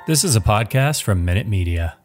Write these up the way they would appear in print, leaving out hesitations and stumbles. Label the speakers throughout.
Speaker 1: This is a podcast from Minute Media.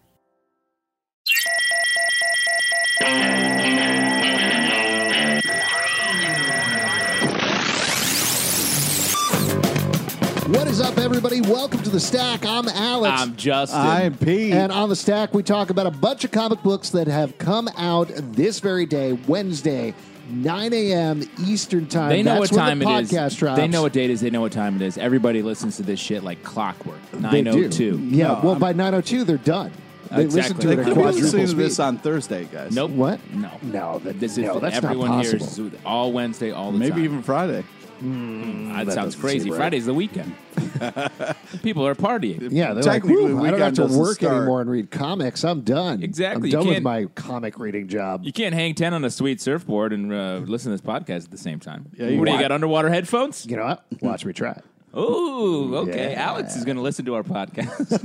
Speaker 2: What is up, everybody? Welcome to The Stack. I'm Alex.
Speaker 3: I'm Justin.
Speaker 4: I'm Pete.
Speaker 2: And on The Stack, we talk about a bunch of comic books that have come out this very day, Wednesday, 9 a.m. Eastern Time.
Speaker 3: They know
Speaker 2: That's
Speaker 3: what
Speaker 2: when
Speaker 3: time
Speaker 2: the
Speaker 3: it is.
Speaker 2: podcast drops.
Speaker 3: They know what date it is. They know what time it is. Everybody listens to this shit like clockwork.
Speaker 2: They do.
Speaker 3: 9:02.
Speaker 2: Yeah,
Speaker 4: No,
Speaker 2: well, by 9:02, they're done. They listen
Speaker 3: Exactly.
Speaker 2: to
Speaker 4: They
Speaker 2: it at
Speaker 4: could be
Speaker 2: quadruple
Speaker 4: listening to
Speaker 2: speed.
Speaker 4: this on Thursday, guys.
Speaker 3: Nope.
Speaker 2: What?
Speaker 3: No.
Speaker 2: No,
Speaker 3: This is
Speaker 2: that's
Speaker 3: everyone
Speaker 2: not
Speaker 3: here
Speaker 2: possible.
Speaker 3: is all Wednesday, all the
Speaker 4: Maybe
Speaker 3: time.
Speaker 4: even Friday.
Speaker 3: That sounds
Speaker 2: doesn't
Speaker 3: crazy.
Speaker 2: seem right.
Speaker 3: Friday's the weekend. People are partying.
Speaker 2: Yeah, they're like,
Speaker 4: Technically,
Speaker 2: "Whew, I don't have
Speaker 4: weekend
Speaker 2: to
Speaker 4: doesn't
Speaker 2: work
Speaker 4: start."
Speaker 2: anymore and read comics. I'm done.
Speaker 3: Exactly.
Speaker 2: I'm
Speaker 3: You
Speaker 2: done with
Speaker 3: can't-
Speaker 2: my comic reading job.
Speaker 3: You can't hang 10 on a sweet surfboard and listen to this podcast at the same time.
Speaker 4: Yeah,
Speaker 3: What do you
Speaker 4: why-
Speaker 3: got, underwater headphones?
Speaker 2: You know what? Watch me try.
Speaker 3: Ooh, okay.
Speaker 2: Yeah.
Speaker 3: Alex is going to listen to our podcast.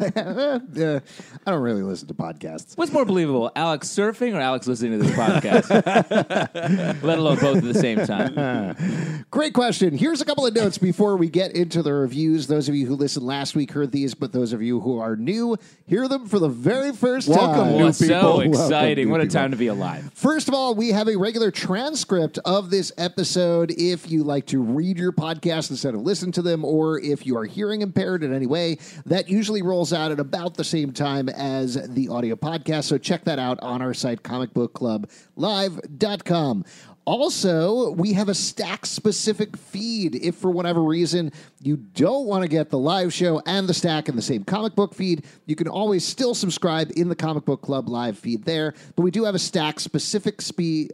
Speaker 2: I don't really listen to podcasts.
Speaker 3: What's more believable, Alex surfing or Alex listening to this podcast? Let alone both at the same time.
Speaker 2: Great question. Here's a couple of notes before we get into the reviews. Those of you who listened last week heard these, but those of you who are new, hear them for the very first
Speaker 4: Welcome,
Speaker 2: time.
Speaker 4: new
Speaker 3: Well, so
Speaker 4: people.
Speaker 3: exciting.
Speaker 2: Welcome,
Speaker 3: What a
Speaker 2: new
Speaker 3: time to be alive.
Speaker 2: First of all, we have a regular transcript of this episode if you like to read your podcast instead of listen to them, or if you are hearing impaired in any way. That usually rolls out at about the same time as the audio podcast, so check that out on our site, comicbookclublive.com. Also, we have a Stack-specific feed. If for whatever reason you don't want to get the live show and the Stack in the same comic book feed, you can always still subscribe in the Comic Book Club live feed there. But we do have a Stack-specific feed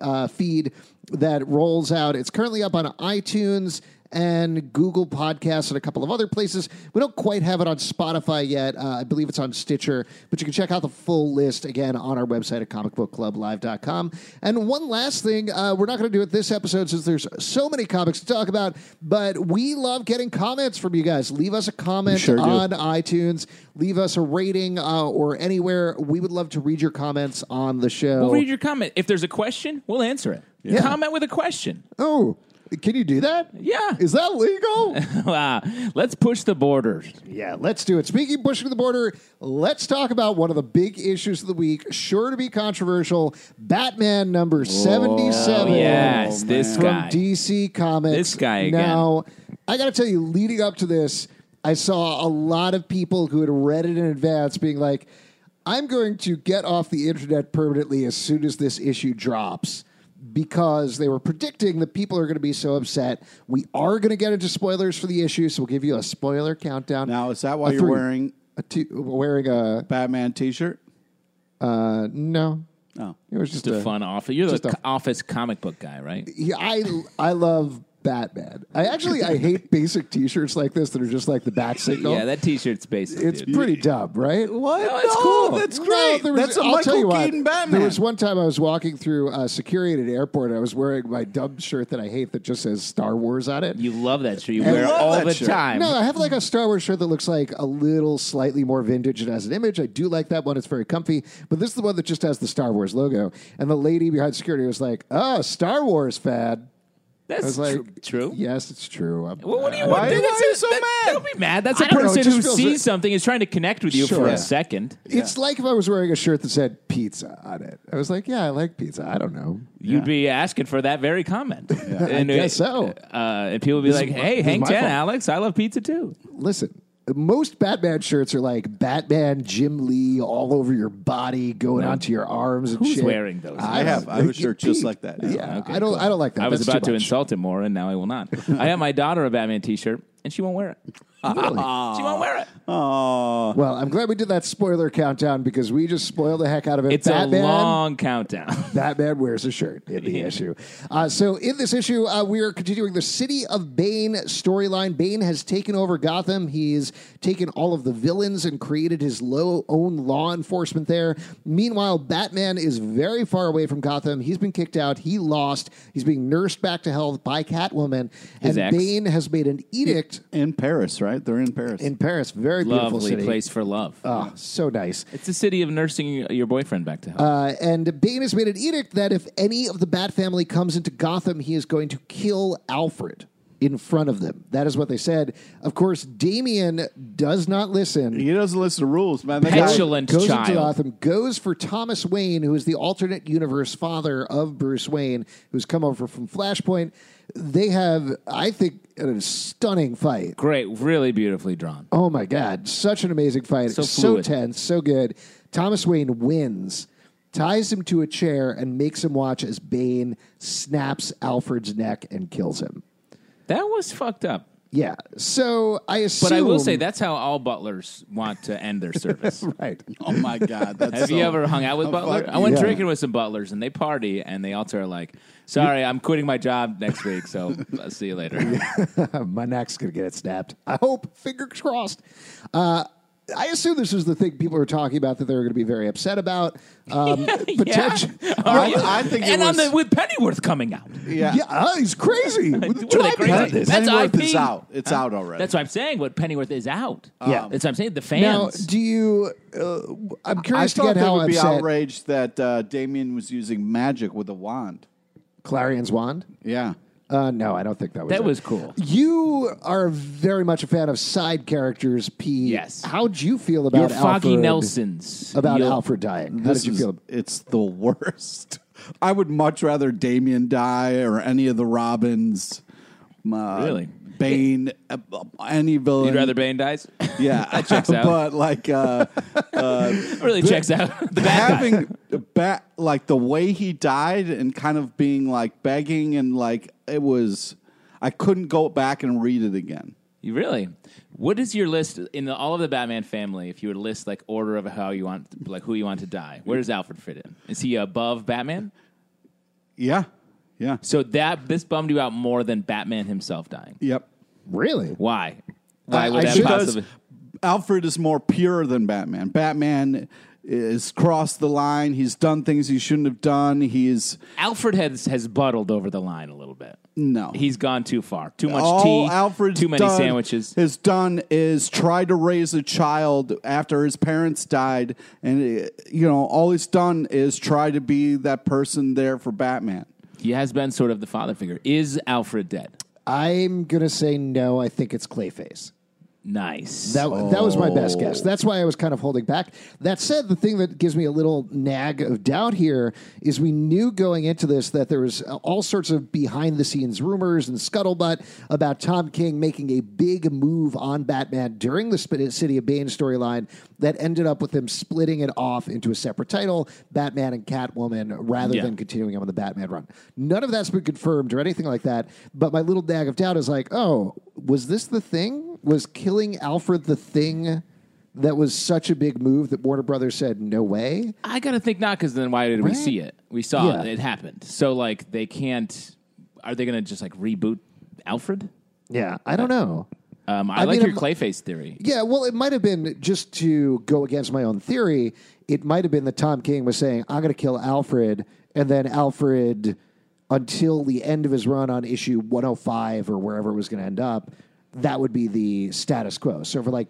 Speaker 2: that rolls out. It's currently up on iTunes and Google Podcasts and a couple of other places. We don't quite have it on Spotify yet. I believe it's on Stitcher, but you can check out the full list again on our website at comicbookclublive.com. And one last thing, we're not going to do it this episode since there's so many comics to talk about, but we love getting comments from you guys. Leave us a comment
Speaker 4: sure do.
Speaker 2: on iTunes. Leave us a rating or anywhere. We would love to read your comments on the show.
Speaker 3: We'll read your comment. If there's a question, we'll answer it.
Speaker 2: Yeah.
Speaker 3: Comment with a question.
Speaker 2: Oh, can you do that?
Speaker 3: Yeah.
Speaker 2: Is that legal?
Speaker 3: Wow. Let's push the borders.
Speaker 2: Yeah, let's do it. Speaking of pushing the border, let's talk about one of the big issues of the week, sure to be controversial, Batman number 77.
Speaker 3: Oh, yes,
Speaker 4: Oh,
Speaker 3: this
Speaker 4: man.
Speaker 2: From
Speaker 3: guy.
Speaker 2: DC Comics.
Speaker 3: This guy again.
Speaker 2: Now, I got to tell you, leading up to this, I saw a lot of people who had read it in advance being like, I'm going to get off the internet permanently as soon as this issue drops, because they were predicting that people are going to be so upset. We are going to get into spoilers for the issue, so we'll give you a spoiler countdown.
Speaker 4: Now, is that why
Speaker 2: A
Speaker 4: you're
Speaker 2: three.
Speaker 4: wearing
Speaker 2: Wearing a
Speaker 4: Batman T-shirt?
Speaker 2: no.
Speaker 4: Oh.
Speaker 2: It was just
Speaker 3: Just a fun office. You're
Speaker 2: just
Speaker 3: the
Speaker 2: a-
Speaker 3: office comic book guy, right?
Speaker 2: Yeah, I love Batman. I hate basic T-shirts like this that are just like the bat signal.
Speaker 3: Yeah, that T-shirt's basic.
Speaker 2: It's
Speaker 3: dude.
Speaker 2: pretty dumb, right?
Speaker 4: What?
Speaker 3: No, it's cool.
Speaker 4: That's
Speaker 2: No,
Speaker 4: great.
Speaker 2: there was-
Speaker 4: That's a
Speaker 2: I'll tell you
Speaker 4: Michael
Speaker 2: what,
Speaker 4: Keaton Batman.
Speaker 2: There was one time I was walking through security at an airport. And I was wearing my dumb shirt that I hate that just says Star Wars on it.
Speaker 3: You love that shirt. You
Speaker 2: I
Speaker 3: wear it
Speaker 4: love
Speaker 3: all
Speaker 4: that
Speaker 3: the
Speaker 4: shirt.
Speaker 3: time.
Speaker 2: No, I have like a Star Wars shirt that looks like a little slightly more vintage and has an image. I do like that one. It's very comfy. But this is the one that just has the Star Wars logo. And the lady behind security was like, oh, Star Wars fan. I
Speaker 3: That's
Speaker 2: was like,
Speaker 3: true.
Speaker 2: Yes, it's true.
Speaker 3: Well, what do you
Speaker 4: Why
Speaker 3: want?
Speaker 4: are you so mad?
Speaker 3: Don't be mad. That's a
Speaker 2: I don't know, it
Speaker 3: person
Speaker 2: just
Speaker 3: who
Speaker 2: feels
Speaker 3: sees
Speaker 2: like-
Speaker 3: something, is trying to connect with you
Speaker 2: Sure.
Speaker 3: for
Speaker 2: Yeah.
Speaker 3: a second.
Speaker 2: It's like if I was wearing a shirt that said pizza on it. I was like, yeah, I like pizza. I don't know.
Speaker 3: You'd be asking for that very comment. And
Speaker 2: I guess so.
Speaker 3: And people would be
Speaker 2: This
Speaker 3: like,
Speaker 2: is-
Speaker 3: hey,
Speaker 2: this is
Speaker 3: hang
Speaker 2: my
Speaker 3: 10,
Speaker 2: fault.
Speaker 3: Alex. I love pizza too.
Speaker 2: Listen, most Batman shirts are like Batman Jim Lee all over your body, going onto your arms and
Speaker 3: Who's
Speaker 2: shit.
Speaker 3: wearing those?
Speaker 4: I have a shirt just like that.
Speaker 2: Yeah,
Speaker 3: Okay,
Speaker 2: I don't like that.
Speaker 3: I was
Speaker 2: That's
Speaker 3: about
Speaker 2: too
Speaker 3: to
Speaker 2: much.
Speaker 3: insult him more, and now I will not. I have my daughter a Batman T-shirt, and she won't wear it.
Speaker 2: Really?
Speaker 3: She won't wear it.
Speaker 4: Oh,
Speaker 2: Well, I'm glad we did that spoiler countdown because we just spoiled the heck out of it.
Speaker 3: It's a long countdown.
Speaker 2: Batman wears a shirt in the issue. So in this issue, we are continuing the City of Bane storyline. Bane has taken over Gotham. He's taken all of the villains and created his own law enforcement there. Meanwhile, Batman is very far away from Gotham. He's been kicked out. He lost. He's being nursed back to health by Catwoman.
Speaker 3: His
Speaker 2: and
Speaker 3: ex.
Speaker 2: Bane has made an edict
Speaker 4: in Paris, right? They're in Paris.
Speaker 2: in Paris. Very beautiful
Speaker 3: Lovely
Speaker 2: city.
Speaker 3: place for love.
Speaker 2: Oh, so nice.
Speaker 3: It's a city of nursing your boyfriend back to health.
Speaker 2: And Bane has made an edict that if any of the Bat family comes into Gotham, he is going to kill Alfred in front of them. That is what they said. Of course, Damian does not listen.
Speaker 4: He doesn't listen to rules, man. That guy-
Speaker 3: Petulant
Speaker 2: Goes into
Speaker 3: child.
Speaker 2: Gotham, goes for Thomas Wayne, who is the alternate universe father of Bruce Wayne, who's come over from Flashpoint. They have, I think, a stunning fight.
Speaker 3: Great, really beautifully drawn.
Speaker 2: Oh my God, such an amazing fight.
Speaker 3: So
Speaker 2: So
Speaker 3: fluid.
Speaker 2: tense, so good. Thomas Wayne wins, ties him to a chair, and makes him watch as Bane snaps Alfred's neck and kills him.
Speaker 3: That was fucked up.
Speaker 2: Yeah, so I assume...
Speaker 3: But I will say that's how all butlers want to end their service.
Speaker 2: Right.
Speaker 4: Oh my God! That's
Speaker 3: Have
Speaker 4: so-
Speaker 3: you ever hung out with
Speaker 4: Oh,
Speaker 3: Butler?
Speaker 4: fuck
Speaker 3: I went
Speaker 2: yeah.
Speaker 3: drinking with some Butlers, and they party, and they also are like, sorry, I'm quitting my job next week, so I'll see you later.
Speaker 2: My neck's going to get it snapped. I hope. Fingers crossed. I assume this is the thing people are talking about that they're going to be very upset about. Potential.
Speaker 4: I think it
Speaker 3: and
Speaker 4: was.
Speaker 3: with Pennyworth coming out.
Speaker 4: Yeah.
Speaker 2: Yeah, he's crazy.
Speaker 3: What are they crazy? That's
Speaker 4: Pennyworth
Speaker 3: IP.
Speaker 4: is out. It's out already.
Speaker 3: That's what I'm saying. What Pennyworth is out.
Speaker 2: Yeah.
Speaker 3: That's what I'm saying. The
Speaker 2: Now,
Speaker 3: fans.
Speaker 2: do you... I'm
Speaker 4: I
Speaker 2: curious to
Speaker 4: thought
Speaker 2: get
Speaker 4: they
Speaker 2: how
Speaker 4: would be
Speaker 2: upset
Speaker 4: outraged that Damien was using magic with a wand.
Speaker 2: Clarion's wand?
Speaker 4: Yeah.
Speaker 2: No, I don't think that was
Speaker 3: That
Speaker 2: it.
Speaker 3: was cool.
Speaker 2: You are very much a fan of side characters, Pete.
Speaker 3: Yes.
Speaker 2: How'd you feel about
Speaker 3: Your Foggy
Speaker 2: Alfred,
Speaker 3: Nelsons.
Speaker 2: About
Speaker 3: You'll-
Speaker 2: Alfred dying? How did you feel?
Speaker 4: It's the worst. I would much rather Damien die or any of the Robins.
Speaker 3: Really?
Speaker 4: Bane, any villain.
Speaker 3: You'd rather Bane dies?
Speaker 4: Yeah.
Speaker 3: That checks out.
Speaker 4: But like
Speaker 3: really checks out. The bad guy.
Speaker 4: having like the way he died and kind of being like begging and like it was, I couldn't go back and read it again.
Speaker 3: You really? What is your list in all of the Batman family? If you were to list like order of how you want, like who you want to die, where does Alfred fit in? Is he above Batman?
Speaker 4: Yeah. Yeah.
Speaker 3: So this bummed you out more than Batman himself dying.
Speaker 4: Yep.
Speaker 2: Really?
Speaker 3: Why? Why would that
Speaker 4: Because
Speaker 3: possibly?
Speaker 4: Alfred is more pure than Batman. Batman is crossed the line. He's done things he shouldn't have done.
Speaker 3: Alfred has buttled over the line a little bit.
Speaker 4: No.
Speaker 3: He's gone too far. Too much
Speaker 4: All
Speaker 3: tea.
Speaker 4: Alfred's
Speaker 3: too many
Speaker 4: done,
Speaker 3: sandwiches.
Speaker 4: Has done is try to raise a child after his parents died, and all he's done is try to be that person there for Batman.
Speaker 3: He has been sort of the father figure. Is Alfred dead?
Speaker 2: I'm going to say no. I think it's Clayface.
Speaker 3: Nice.
Speaker 2: That was my best guess. That's why I was kind of holding back. That said, the thing that gives me a little nag of doubt here is we knew going into this that there was all sorts of behind-the-scenes rumors and scuttlebutt about Tom King making a big move on Batman during the City of Bane storyline that ended up with him splitting it off into a separate title, Batman and Catwoman, rather than continuing on the Batman run. None of that's been confirmed or anything like that, but my little nag of doubt is like, oh, was this the thing? Was killing Alfred the thing that was such a big move that Warner Brothers said, no way?
Speaker 3: I got to think not, because then why did we
Speaker 2: Right.
Speaker 3: see it? We saw
Speaker 2: Yeah.
Speaker 3: it happened. So, like, they can't... Are they going to just, like, reboot Alfred?
Speaker 2: Yeah, I don't know.
Speaker 3: I
Speaker 2: I
Speaker 3: like
Speaker 2: mean,
Speaker 3: your Clayface theory.
Speaker 2: Yeah, well, it might have been, just to go against my own theory, it might have been that Tom King was saying, I'm going to kill Alfred, and then Alfred, until the end of his run on issue 105 or wherever it was going to end up, that would be the status quo. So for like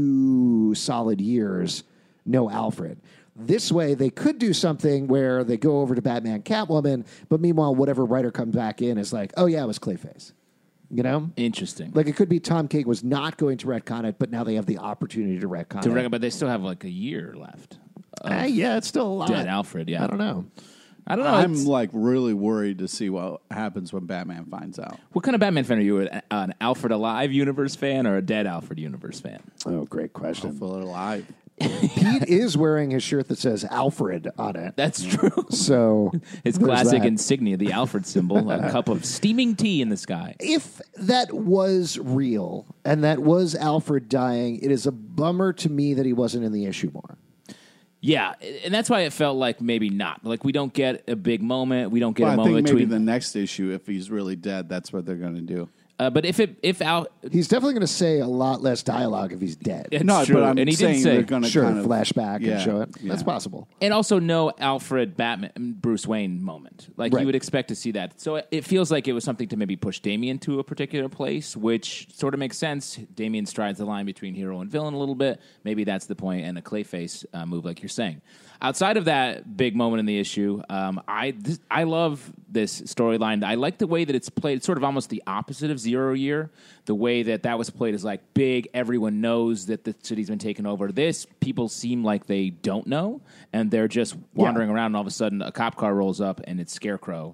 Speaker 2: 2 solid years, no Alfred. This way, they could do something where they go over to Batman Catwoman, but meanwhile, whatever writer comes back in is like, oh yeah, it was Clayface. You know?
Speaker 3: Interesting.
Speaker 2: Like it could be Tom King was not going to retcon it, but now they have the opportunity to retcon it.
Speaker 3: But they still have, like, a year left.
Speaker 2: Yeah, it's still a lot.
Speaker 3: Dead Alfred, yeah.
Speaker 2: I don't know.
Speaker 4: I'm
Speaker 3: It's-
Speaker 4: like really worried to see what happens when Batman finds out.
Speaker 3: What kind of Batman fan are you? An Alfred Alive universe fan or a Dead Alfred universe fan?
Speaker 2: Oh, great question.
Speaker 4: Hopefully alive.
Speaker 2: Pete is wearing his shirt that says Alfred on it.
Speaker 3: That's true.
Speaker 2: So
Speaker 3: His
Speaker 2: there's
Speaker 3: classic
Speaker 2: that.
Speaker 3: insignia, the Alfred symbol, a cup of steaming tea in the sky.
Speaker 2: If that was real and that was Alfred dying, it is a bummer to me that he wasn't in the issue more.
Speaker 3: Yeah, and that's why it felt like maybe not. Like, we don't get a big moment. We don't get
Speaker 4: Well,
Speaker 3: a
Speaker 4: I
Speaker 3: moment
Speaker 4: think maybe
Speaker 3: between.
Speaker 4: the next issue, if he's really dead, that's what they're going to do.
Speaker 3: But if Al,
Speaker 2: He's definitely going to say a lot less dialogue if he's dead.
Speaker 3: it's
Speaker 4: No,
Speaker 3: true.
Speaker 4: but I'm
Speaker 3: and he
Speaker 4: saying
Speaker 3: did say
Speaker 4: they're going to
Speaker 2: Sure,
Speaker 4: kind of
Speaker 2: flashback
Speaker 4: yeah,
Speaker 2: and show it.
Speaker 4: yeah.
Speaker 2: That's possible.
Speaker 3: and also no Alfred Batman Bruce Wayne moment. Like,
Speaker 2: Right.
Speaker 3: you would expect to see that. So it feels like it was something to maybe push Damian to a particular place, which sort of makes sense. Damian strides the line between hero and villain a little bit. Maybe that's the point, and a Clayface move, like you're saying. Outside of that big moment in the issue, I love this storyline. I like the way that it's played. It's sort of almost the opposite of Zero year, the way that was played is like big, everyone knows that the city's been taken over. This, people seem like they don't know, and they're just wandering around, and all of a sudden a cop car rolls up, and it's Scarecrow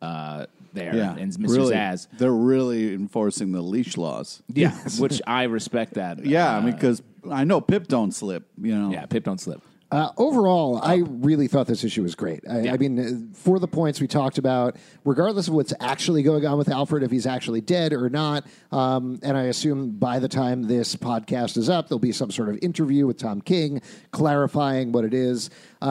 Speaker 3: there, and Mr.
Speaker 4: Really,
Speaker 3: Zaz.
Speaker 4: they're really enforcing the leash laws.
Speaker 3: Yeah, which I respect that.
Speaker 4: Yeah, I mean, because I know Pip don't slip, you know.
Speaker 3: Yeah, Pip don't slip.
Speaker 2: Overall, I really thought this issue was great. I mean, for the points we talked about, regardless of what's actually going on with Alfred, if he's actually dead or not, and I assume by the time this podcast is up, there'll be some sort of interview with Tom King clarifying what it is.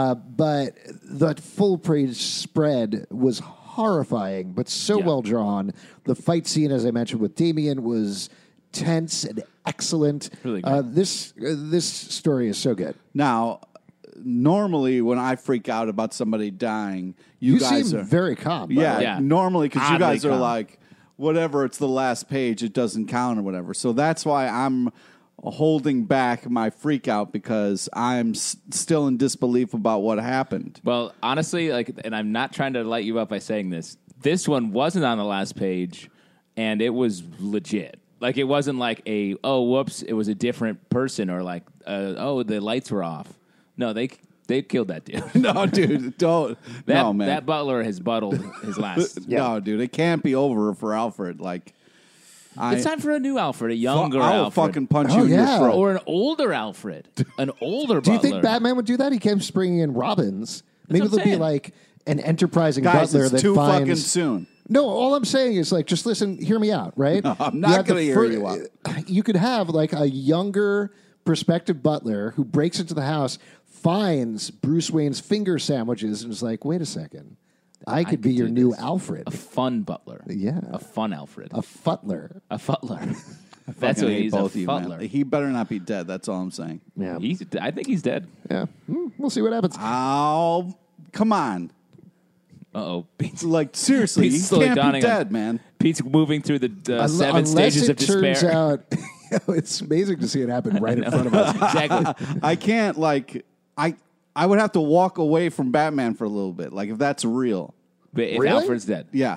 Speaker 2: But the full page spread was horrifying, but so well drawn. The fight scene, as I mentioned, with Damian was tense and excellent.
Speaker 3: Really good.
Speaker 2: This story is so good.
Speaker 4: Now, normally when I freak out about somebody dying, you guys
Speaker 2: seem
Speaker 4: are
Speaker 2: very calm. by the way.
Speaker 3: Yeah.
Speaker 4: normally because you
Speaker 3: Oddly
Speaker 4: guys are
Speaker 3: calm.
Speaker 4: like, whatever, it's the last page, it doesn't count or whatever. So that's why I'm holding back my freak out because I'm still in disbelief about what happened.
Speaker 3: Well, honestly, and I'm not trying to light you up by saying this. This one wasn't on the last page, and it was legit. Like, it wasn't like whoops, it was a different person, or like, the lights were off. No, they killed that dude.
Speaker 4: No, dude, don't. No, man.
Speaker 3: That butler has buttled his last.
Speaker 4: No, dude, it can't be over for Alfred. Like,
Speaker 3: It's time for a new Alfred, a younger
Speaker 4: I'll
Speaker 3: Alfred.
Speaker 4: fucking punch you in your throat.
Speaker 3: Or an older Alfred. An older
Speaker 2: Do you
Speaker 3: butler.
Speaker 2: think Batman would do that? He came springing in Robins. Maybe
Speaker 3: what I'm
Speaker 2: there'll be
Speaker 3: saying.
Speaker 2: like an enterprising
Speaker 4: Guys,
Speaker 2: butler
Speaker 4: it's
Speaker 2: that
Speaker 4: too
Speaker 2: finds.
Speaker 4: fucking soon.
Speaker 2: No, all I'm saying is like, just listen, hear me out, right?
Speaker 4: No, I'm
Speaker 2: You
Speaker 4: not
Speaker 2: have the
Speaker 4: gonna hear you out.
Speaker 2: You could have like a younger prospective butler who breaks into the house, finds Bruce Wayne's finger sandwiches, and is like, wait a second, I could be
Speaker 3: could
Speaker 2: your
Speaker 3: do
Speaker 2: new
Speaker 3: this.
Speaker 2: Alfred.
Speaker 3: A fun butler.
Speaker 2: Yeah.
Speaker 3: A fun Alfred.
Speaker 2: A futler.
Speaker 3: A futler.
Speaker 4: I
Speaker 3: That's
Speaker 4: fucking
Speaker 3: what
Speaker 4: hate
Speaker 3: he's,
Speaker 4: both
Speaker 3: a
Speaker 4: of you,
Speaker 3: futler.
Speaker 4: man. He better not be dead. That's all I'm saying.
Speaker 2: Yeah.
Speaker 3: I think he's dead.
Speaker 2: Yeah. We'll see what happens.
Speaker 4: Oh, come on.
Speaker 3: Uh-oh. Pete's,
Speaker 4: Like, seriously,
Speaker 3: Pete's
Speaker 4: he
Speaker 3: slowly
Speaker 4: can't be
Speaker 3: dawning on-
Speaker 4: dead, man.
Speaker 3: Pete's moving through the seven
Speaker 2: Unless
Speaker 3: stages
Speaker 2: it
Speaker 3: of despair.
Speaker 2: turns out, it's amazing to see it happen right in front of us.
Speaker 3: Exactly.
Speaker 4: I can't, like, I would have to walk away from Batman for a little bit, like, if that's real.
Speaker 3: But if
Speaker 2: Really?
Speaker 3: Alfred's dead,
Speaker 4: Yeah.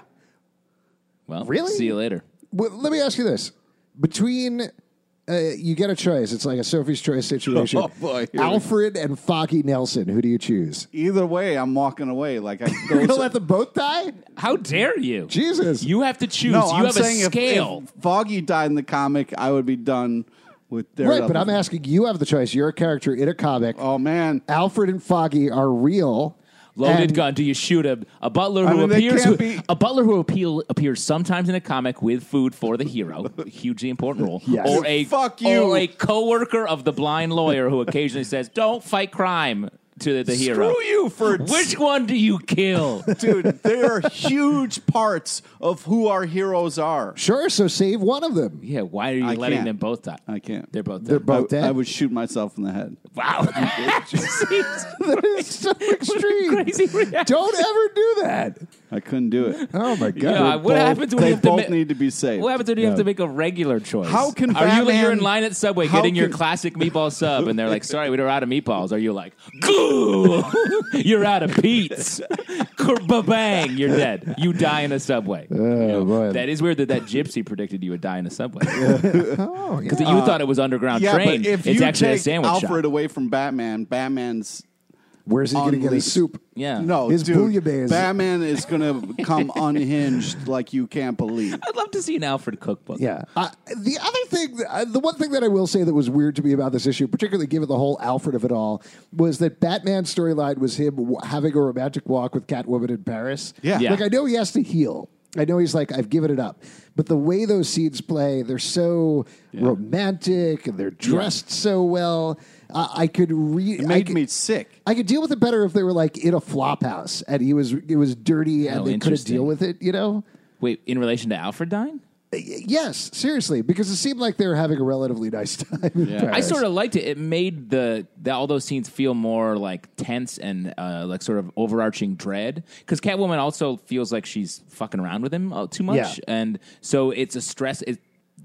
Speaker 3: well,
Speaker 2: Really?
Speaker 3: see you later.
Speaker 2: Well, let me ask you this: between you get a choice, it's like a Sophie's Choice situation.
Speaker 4: Oh, boy. Here we go.
Speaker 2: Alfred and Foggy Nelson. Who do you choose?
Speaker 4: Either way, I'm walking away. Like,
Speaker 2: You're gonna let them both die?
Speaker 3: How dare you?
Speaker 2: Jesus!
Speaker 3: You have to choose.
Speaker 4: No,
Speaker 3: you
Speaker 4: I'm
Speaker 3: have a
Speaker 4: saying
Speaker 3: scale.
Speaker 4: if Foggy died in the comic, I would be done with Daredevil.
Speaker 2: Right, but I'm asking. You have the choice. You're a character in a comic.
Speaker 4: Oh, man.
Speaker 2: Alfred and Foggy are real.
Speaker 3: Loaded
Speaker 2: and-
Speaker 3: gun. Do you shoot a butler who
Speaker 4: mean, they
Speaker 3: appears
Speaker 4: can't be-
Speaker 3: a butler who appears sometimes in a comic with food for the hero, hugely important role,
Speaker 2: Yes.
Speaker 3: or a
Speaker 4: Fuck you.
Speaker 3: or a coworker of the blind lawyer who occasionally says, "Don't fight crime." To the hero.
Speaker 4: Screw you for
Speaker 3: Which one do you kill?
Speaker 4: Dude, they are huge parts of who our heroes are.
Speaker 2: Sure, so save one of them.
Speaker 3: Yeah, why are you
Speaker 4: I
Speaker 3: letting
Speaker 4: can't.
Speaker 3: them both die?
Speaker 4: I can't.
Speaker 3: They're both
Speaker 2: They're
Speaker 3: dead.
Speaker 2: both dead.
Speaker 4: I would shoot myself in the head.
Speaker 3: Wow.
Speaker 2: That is so extreme.
Speaker 3: Crazy reaction.
Speaker 2: Don't ever do that.
Speaker 4: I couldn't do it.
Speaker 2: Oh my god!
Speaker 3: Yeah, what happens when
Speaker 4: They
Speaker 3: you have to
Speaker 4: both
Speaker 3: ma-
Speaker 4: need to be saved.
Speaker 3: What happens when you have to make a regular choice?
Speaker 4: How can
Speaker 3: Are you?
Speaker 4: Batman-
Speaker 3: You're in line at Subway
Speaker 4: How
Speaker 3: getting your
Speaker 4: can-
Speaker 3: classic meatball sub, and they're like, "Sorry, we're out of meatballs." Are you like, "Goo! You're out of Pete's." Bang! You're dead. You die in a Subway.
Speaker 2: Oh boy!
Speaker 3: That is weird that gypsy predicted you would die in a Subway
Speaker 2: Oh,
Speaker 3: because
Speaker 2: yeah.
Speaker 3: you thought it was underground
Speaker 4: yeah,
Speaker 3: train.
Speaker 4: but if
Speaker 3: It's
Speaker 4: you
Speaker 3: actually
Speaker 4: take
Speaker 3: a sandwich
Speaker 4: Alfred
Speaker 3: shop.
Speaker 4: away from Batman, Batman's
Speaker 2: Where's he going to get his
Speaker 4: Unleashed.
Speaker 2: soup?
Speaker 3: Yeah.
Speaker 4: no,
Speaker 2: His
Speaker 4: dude.
Speaker 2: bouillabaisse.
Speaker 4: Batman is going to come unhinged like you can't believe.
Speaker 3: I'd love to see an Alfred cookbook.
Speaker 2: Yeah. The other thing, the one thing that I will say that was weird to me about this issue, particularly given the whole Alfred of it all, was that Batman's storyline was him having a romantic walk with Catwoman in Paris.
Speaker 4: Yeah.
Speaker 3: Yeah.
Speaker 2: Like, I know he has to heal. I know he's like, I've given it up. But the way those scenes play, they're so romantic and they're dressed so well. I could read.
Speaker 4: It made me sick.
Speaker 2: I could deal with it better if they were like in a flop house and it was dirty and
Speaker 3: Oh,
Speaker 2: they couldn't
Speaker 3: interesting.
Speaker 2: deal with it, you know?
Speaker 3: Wait, in relation to Alfred dying?
Speaker 2: Yes, seriously, because it seemed like they were having a relatively nice time in Paris.
Speaker 3: I sort of liked it. It made all those scenes feel more like tense and like sort of overarching dread. Because Catwoman also feels like she's fucking around with him too much,
Speaker 2: Yeah.
Speaker 3: and so it's a stress.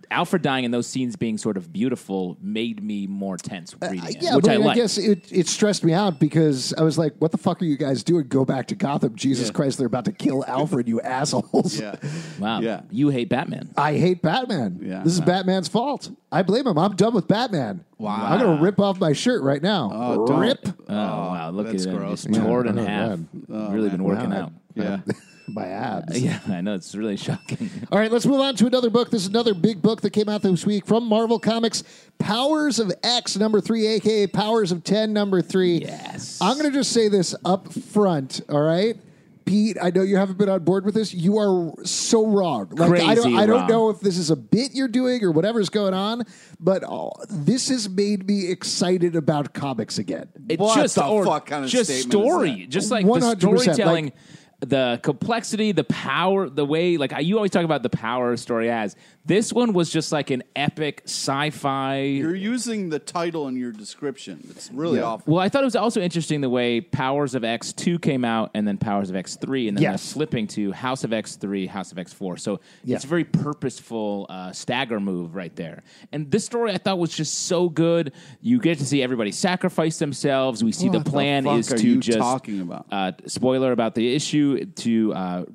Speaker 3: Alfred dying and those scenes being sort of beautiful made me more tense reading it,
Speaker 2: Yeah,
Speaker 3: which
Speaker 2: but
Speaker 3: I
Speaker 2: I
Speaker 3: like.
Speaker 2: guess it stressed me out because I was like, what the fuck are you guys doing? Go back to Gotham. Jesus Christ, they're about to kill Alfred, you assholes.
Speaker 4: Yeah.
Speaker 3: Wow,
Speaker 4: Yeah.
Speaker 3: you hate Batman.
Speaker 2: I hate Batman.
Speaker 4: Yeah.
Speaker 2: This is Batman's fault. I blame him. I'm done with Batman.
Speaker 4: Wow.
Speaker 2: I'm going to rip off my shirt right now.
Speaker 4: Oh, don't.
Speaker 2: Rip.
Speaker 3: Oh, wow, look at
Speaker 4: that's
Speaker 3: it.
Speaker 4: gross,
Speaker 3: Just tore it in
Speaker 2: man.
Speaker 3: half. Really been working out.
Speaker 4: Yeah.
Speaker 2: My abs.
Speaker 3: Yeah, I know. It's really shocking.
Speaker 2: All right, let's move on to another book. This is another big book that came out this week from Marvel Comics, Powers of X #3, a.k.a. Powers of 10 #3.
Speaker 3: Yes.
Speaker 2: I'm going to just say this up front, all right? Pete, I know you haven't been on board with this. You are so wrong. Like, I
Speaker 3: Crazy
Speaker 2: don't
Speaker 3: wrong.
Speaker 2: know if this is a bit you're doing or whatever's going on, but this has made me excited about comics again.
Speaker 3: It's
Speaker 4: What
Speaker 3: just
Speaker 4: the
Speaker 3: or
Speaker 4: fuck kind of
Speaker 3: just
Speaker 4: statement is
Speaker 3: story,
Speaker 4: that?
Speaker 3: just like the
Speaker 2: 100%,
Speaker 3: storytelling,
Speaker 2: like-
Speaker 3: the complexity, the power, the way. Like you always talk about the power a story has. This one was just like an epic sci-fi.
Speaker 4: You're using the title in your description. It's really awful.
Speaker 3: Well, I thought it was also interesting the way Powers of X2 came out and then Powers of X3, and then
Speaker 2: Yes.
Speaker 3: they're flipping to House of X3, House of X4. So
Speaker 2: Yeah.
Speaker 3: it's a very purposeful stagger move right there. And this story I thought was just so good. You get to see everybody sacrifice themselves. We see
Speaker 4: What
Speaker 3: the
Speaker 4: the
Speaker 3: plan
Speaker 4: fuck
Speaker 3: is
Speaker 4: are
Speaker 3: to
Speaker 4: you
Speaker 3: just
Speaker 4: talking about?
Speaker 3: spoiler about the issue to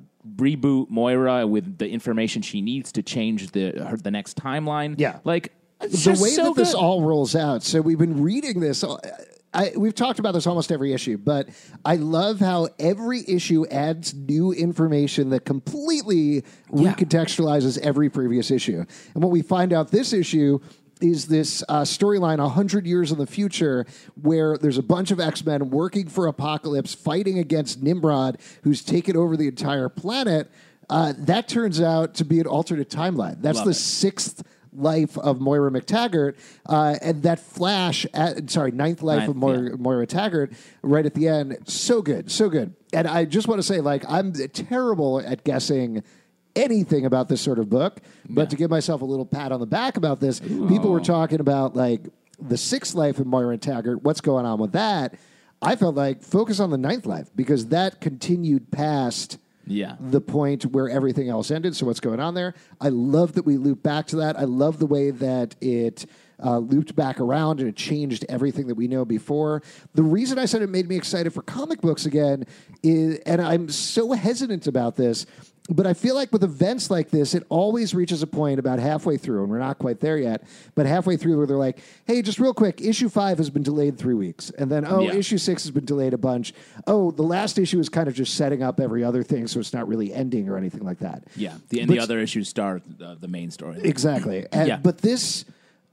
Speaker 3: reboot Moira with the information she needs to change the next timeline.
Speaker 2: Yeah.
Speaker 3: like it's
Speaker 2: The
Speaker 3: just
Speaker 2: way
Speaker 3: so
Speaker 2: that this
Speaker 3: good.
Speaker 2: all rolls out. So we've been reading this. We've talked about this almost every issue, but I love how every issue adds new information that completely recontextualizes every previous issue. And what we find out this issue is this storyline 100 years in the future where there's a bunch of X-Men working for Apocalypse, fighting against Nimrod, who's taken over the entire planet. That turns out to be an alternate timeline. That's
Speaker 3: Love
Speaker 2: the
Speaker 3: it.
Speaker 2: sixth life of Moira McTaggart, and that flash ninth life of Moira Taggart right at the end. So good, so good. And I just want to say, like, I'm terrible at guessing anything about this sort of book, but to give myself a little pat on the back about this, people were talking about, like, the sixth life of Moira Taggart, what's going on with that. I felt like focus on the ninth life because that continued past the point where everything else ended. So what's going on there? I love that we loop back to that. I love the way that it looped back around and it changed everything that we know before. The reason I said it made me excited for comic books again is, and I'm so hesitant about this, but I feel like with events like this, it always reaches a point about halfway through, and we're not quite there yet, but halfway through where they're like, hey, just real quick, issue 5 has been delayed 3 weeks. And then, issue 6 has been delayed a bunch. Oh, the last issue is kind of just setting up every other thing, so it's not really ending or anything like that.
Speaker 3: Yeah, the other issues start the main story.
Speaker 2: Exactly. And, But this,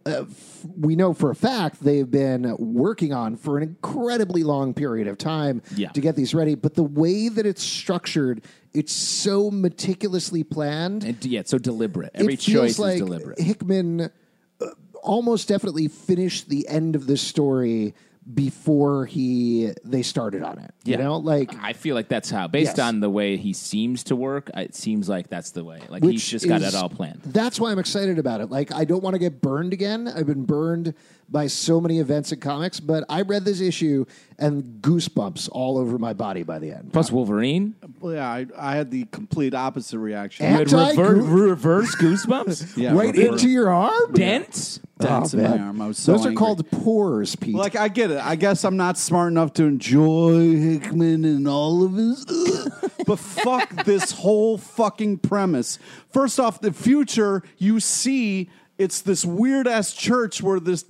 Speaker 2: we know for a fact they've been working on for an incredibly long period of time to get these ready. But the way that it's structured, it's so meticulously planned.
Speaker 3: And it's so deliberate. Every
Speaker 2: it feels
Speaker 3: choice
Speaker 2: like
Speaker 3: is deliberate.
Speaker 2: Hickman almost definitely finished the end of this story before they started on it. You know, like
Speaker 3: I feel like that's how, based
Speaker 2: Yes.
Speaker 3: on the way he seems to work, it seems like that's the way. Like he's just got it all planned.
Speaker 2: That's why I'm excited about it. Like, I don't want to get burned again. I've been burned by so many events in comics, but I read this issue and goosebumps all over my body by the end.
Speaker 3: Plus Wolverine,
Speaker 4: Well, yeah, I had the complete opposite reaction.
Speaker 2: And-
Speaker 3: you had reverse goosebumps,
Speaker 4: Yeah,
Speaker 2: right
Speaker 4: reverse.
Speaker 2: into your arm?
Speaker 3: dents.
Speaker 4: Dents
Speaker 2: Oh,
Speaker 4: in my
Speaker 2: man.
Speaker 4: arm. I was so
Speaker 2: Those are
Speaker 4: angry.
Speaker 2: called pores, Pete.
Speaker 4: Like, I get it. I guess I'm not smart enough to enjoy Hickman and all of his. But fuck this whole fucking premise. First off, the future, you see, it's this weird ass church where this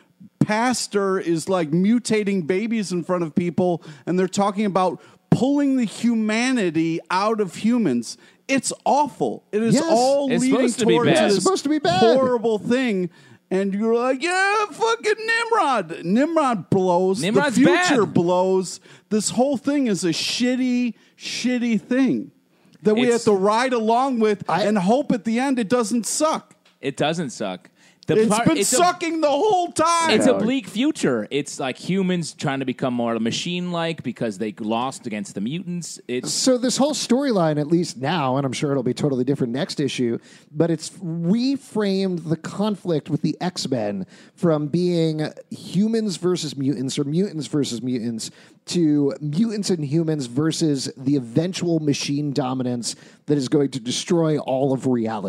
Speaker 4: pastor is like mutating babies in front of people, and they're talking about pulling the humanity out of humans. It's awful. It is
Speaker 2: Yes.
Speaker 4: all
Speaker 3: It's
Speaker 4: leading
Speaker 3: supposed to be
Speaker 4: towards
Speaker 3: bad.
Speaker 4: this
Speaker 2: It's supposed to be bad.
Speaker 4: horrible thing. And you're like, yeah, fucking Nimrod. Nimrod blows.
Speaker 3: Nimrod's
Speaker 4: the future
Speaker 3: bad.
Speaker 4: blows. This whole thing is a shitty, shitty thing that we have
Speaker 3: It's-
Speaker 4: to ride along with and hope at the end it doesn't suck.
Speaker 3: It doesn't suck.
Speaker 4: It's been sucking the whole time.
Speaker 3: It's a bleak future. It's like humans trying to become more machine-like because they lost against the mutants. It's
Speaker 2: So this whole storyline, at least now, and I'm sure it'll be totally different next issue, but it's reframed the conflict with the X-Men from being humans versus mutants or mutants versus mutants to mutants and humans versus the eventual machine dominance that is going to destroy all of reality.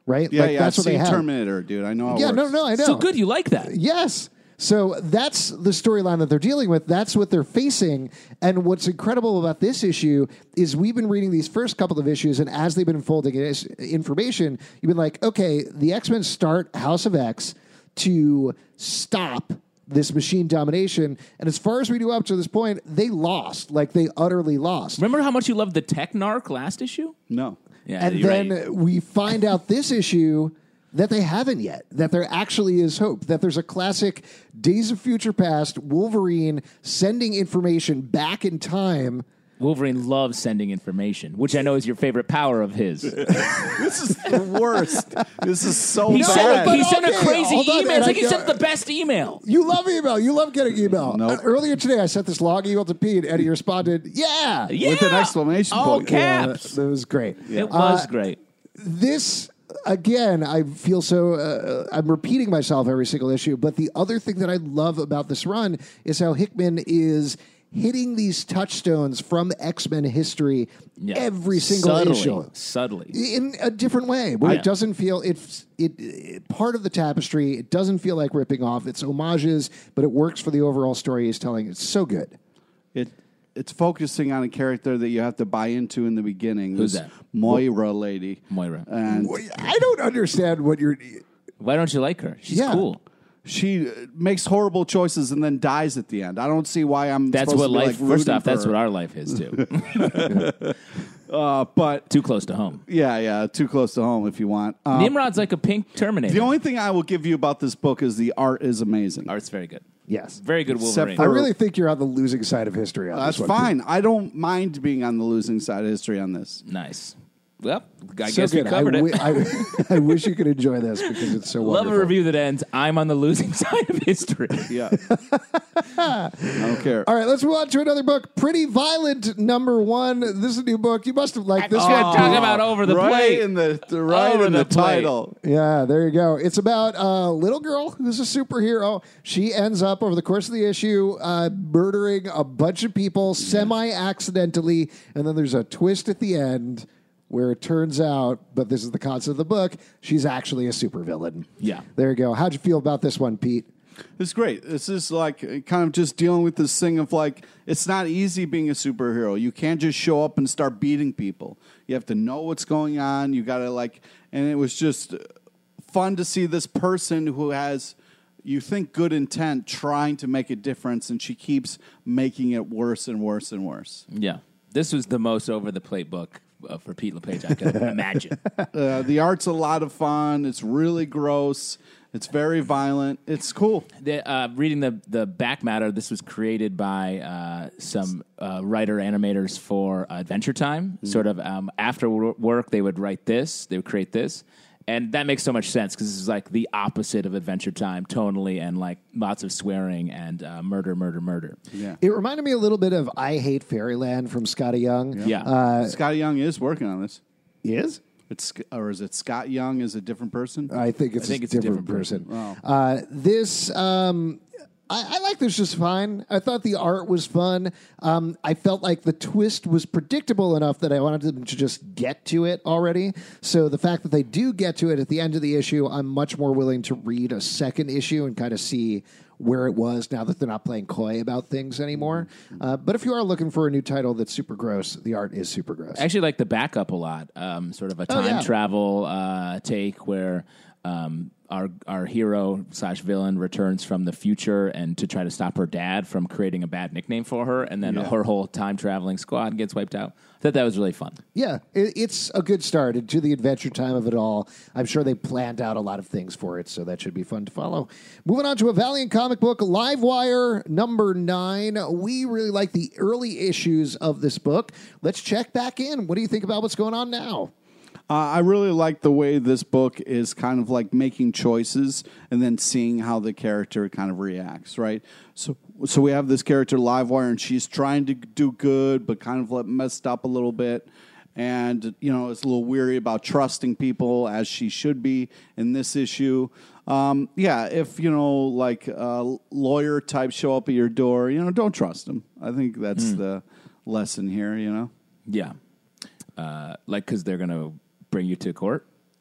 Speaker 2: right?
Speaker 4: Yeah,
Speaker 2: like,
Speaker 4: yeah.
Speaker 2: that's what
Speaker 4: I've
Speaker 2: they
Speaker 4: seen
Speaker 2: have.
Speaker 4: Terminator, dude. I know how it
Speaker 2: Yeah,
Speaker 4: works.
Speaker 2: no, I know.
Speaker 3: So good, you like that.
Speaker 2: Yes. So that's the storyline that they're dealing with. That's what they're facing. And what's incredible about this issue is we've been reading these first couple of issues, and as they've been unfolding information, you've been like, okay, the X-Men start House of X to stop this machine domination. And as far as we do up to this point, they lost. Like, they utterly lost.
Speaker 3: Remember how much you loved the Technarch last issue?
Speaker 4: No.
Speaker 3: Yeah,
Speaker 2: And
Speaker 3: you're
Speaker 2: then
Speaker 3: right.
Speaker 2: we find out this issue that they haven't yet, that there actually is hope, that there's a classic Days of Future Past Wolverine sending information back in time.
Speaker 3: Wolverine loves sending information, which I know is your favorite power of his.
Speaker 4: This is the worst. This is so
Speaker 3: He
Speaker 4: bad.
Speaker 3: sent a
Speaker 2: okay,
Speaker 3: crazy
Speaker 2: hold on,
Speaker 3: email.
Speaker 2: and
Speaker 3: It's like he
Speaker 2: I-
Speaker 3: sent the best email.
Speaker 2: You love email. You love getting email.
Speaker 4: Nope.
Speaker 2: Earlier today, I sent this long email to Pete, and he responded, yeah.
Speaker 3: Yeah.
Speaker 4: With an exclamation
Speaker 3: All
Speaker 4: point.
Speaker 3: caps.
Speaker 2: That was great.
Speaker 3: It was great.
Speaker 2: This, again, I feel so, I'm repeating myself every single issue, but the other thing that I love about this run is how Hickman is hitting these touchstones from X-Men history
Speaker 3: Yeah.
Speaker 2: every single issue.
Speaker 3: Subtly.
Speaker 2: In a different way, where
Speaker 3: Yeah.
Speaker 2: it doesn't feel it part of the tapestry. It doesn't feel like ripping off. It's homages, but it works for the overall story he's telling. It's so good.
Speaker 4: It's focusing on a character that you have to buy into in the beginning.
Speaker 3: Who's
Speaker 4: This
Speaker 3: that?
Speaker 4: Moira lady.
Speaker 3: Moira.
Speaker 4: And
Speaker 2: I don't understand what you're.
Speaker 3: Why don't you like her? She's
Speaker 2: Yeah.
Speaker 3: cool.
Speaker 4: she makes horrible choices and then dies at the end. I don't see why I'm
Speaker 3: That's
Speaker 4: supposed
Speaker 3: what
Speaker 4: to be
Speaker 3: life.
Speaker 4: like
Speaker 3: First
Speaker 4: rooting
Speaker 3: off,
Speaker 4: for
Speaker 3: that's
Speaker 4: her.
Speaker 3: what our life is too.
Speaker 4: But
Speaker 3: Too close to home.
Speaker 4: yeah, too close to home if you want.
Speaker 3: Nimrod's like a pink Terminator.
Speaker 4: The only thing I will give you about this book is the art is amazing.
Speaker 3: Art's very good.
Speaker 2: Yes.
Speaker 3: Very good
Speaker 4: Except
Speaker 3: Wolverine.
Speaker 2: I
Speaker 4: for-
Speaker 2: really think you're on the losing side of history on
Speaker 4: That's
Speaker 2: this one.
Speaker 4: fine. I don't mind being on the losing side of history on this.
Speaker 3: Nice. Well, I
Speaker 2: So
Speaker 3: guess we
Speaker 2: good.
Speaker 3: covered it.
Speaker 2: I wish you could enjoy this because it's so
Speaker 3: Love
Speaker 2: wonderful.
Speaker 3: a review that ends, I'm on the losing side of history.
Speaker 4: Yeah. I don't care.
Speaker 2: All right, let's move on to another book. Pretty Violent, #1. This is a new book. You must have liked this
Speaker 3: Oh,
Speaker 2: one.
Speaker 3: talk about over the
Speaker 4: right
Speaker 3: plate.
Speaker 4: in the right
Speaker 3: Over
Speaker 4: in
Speaker 3: the
Speaker 4: the
Speaker 3: plate.
Speaker 4: title.
Speaker 2: Yeah, there you go. It's about a little girl who's a superhero. She ends up over the course of the issue murdering a bunch of people semi-accidentally, and then there's a twist at the end where it turns out, but this is the concept of the book, she's actually a supervillain.
Speaker 3: Yeah.
Speaker 2: There you go. How'd you feel about this one, Pete?
Speaker 4: It's great. This is like kind of just dealing with this thing of like, it's not easy being a superhero. You can't just show up and start beating people. You have to know what's going on. You got to like, and it was just fun to see this person who has, you think, good intent trying to make a difference, and she keeps making it worse and worse and worse.
Speaker 3: Yeah. This was the most over the plate book for Pete LePage I could imagine.
Speaker 4: The art's a lot of fun. It's really gross. It's very violent. It's cool.
Speaker 3: Reading the back matter, this was created by some writer animators for Adventure Time. Sort of after work, they would write this. They would create this. And that makes so much sense because this is like the opposite of Adventure Time tonally and like lots of swearing and murder.
Speaker 4: Yeah.
Speaker 2: It reminded me a little bit of I Hate Fairyland from Scotty Young.
Speaker 3: Yeah.
Speaker 4: Scotty Young is working on this.
Speaker 2: He is?
Speaker 4: Or is it Scott Young is a different person?
Speaker 2: I think it's,
Speaker 3: I think
Speaker 2: a
Speaker 3: it's a
Speaker 2: different
Speaker 3: different
Speaker 2: person. This, I like this just fine. I thought the art was fun. I felt like the twist was predictable enough that I wanted them to just get to it already. So the fact that they do get to it at the end of the issue, I'm much more willing to read a second issue and kind of see where it was now that they're not playing coy about things anymore. But if you are looking for a new title that's super gross, the art is super gross.
Speaker 3: I actually like the backup a lot. Sort of a time
Speaker 2: yeah.
Speaker 3: travel take where our hero / villain returns from the future and to try to stop her dad from creating a bad nickname for her, and then her whole time traveling squad gets wiped out. I thought that was really fun.
Speaker 2: Yeah, it's a good start into the Adventure Time of it all. I'm sure they planned out a lot of things for it, so that should be fun to follow. Moving on to a Valiant comic book, Livewire #9. We really like the early issues of this book. Let's check back in. What do you think about what's going on now?
Speaker 4: I really like the way this book is kind of like making choices and then seeing how the character kind of reacts, right? So we have this character, Livewire, and she's trying to do good, but kind of like messed up a little bit. And, you know, is a little weary about trusting people as she should be in this issue. If, you know, like lawyer types show up at your door, you know, don't trust them. I think that's the lesson here, you know?
Speaker 3: Yeah. Like, because they're going to bring you to court.
Speaker 4: Yeah.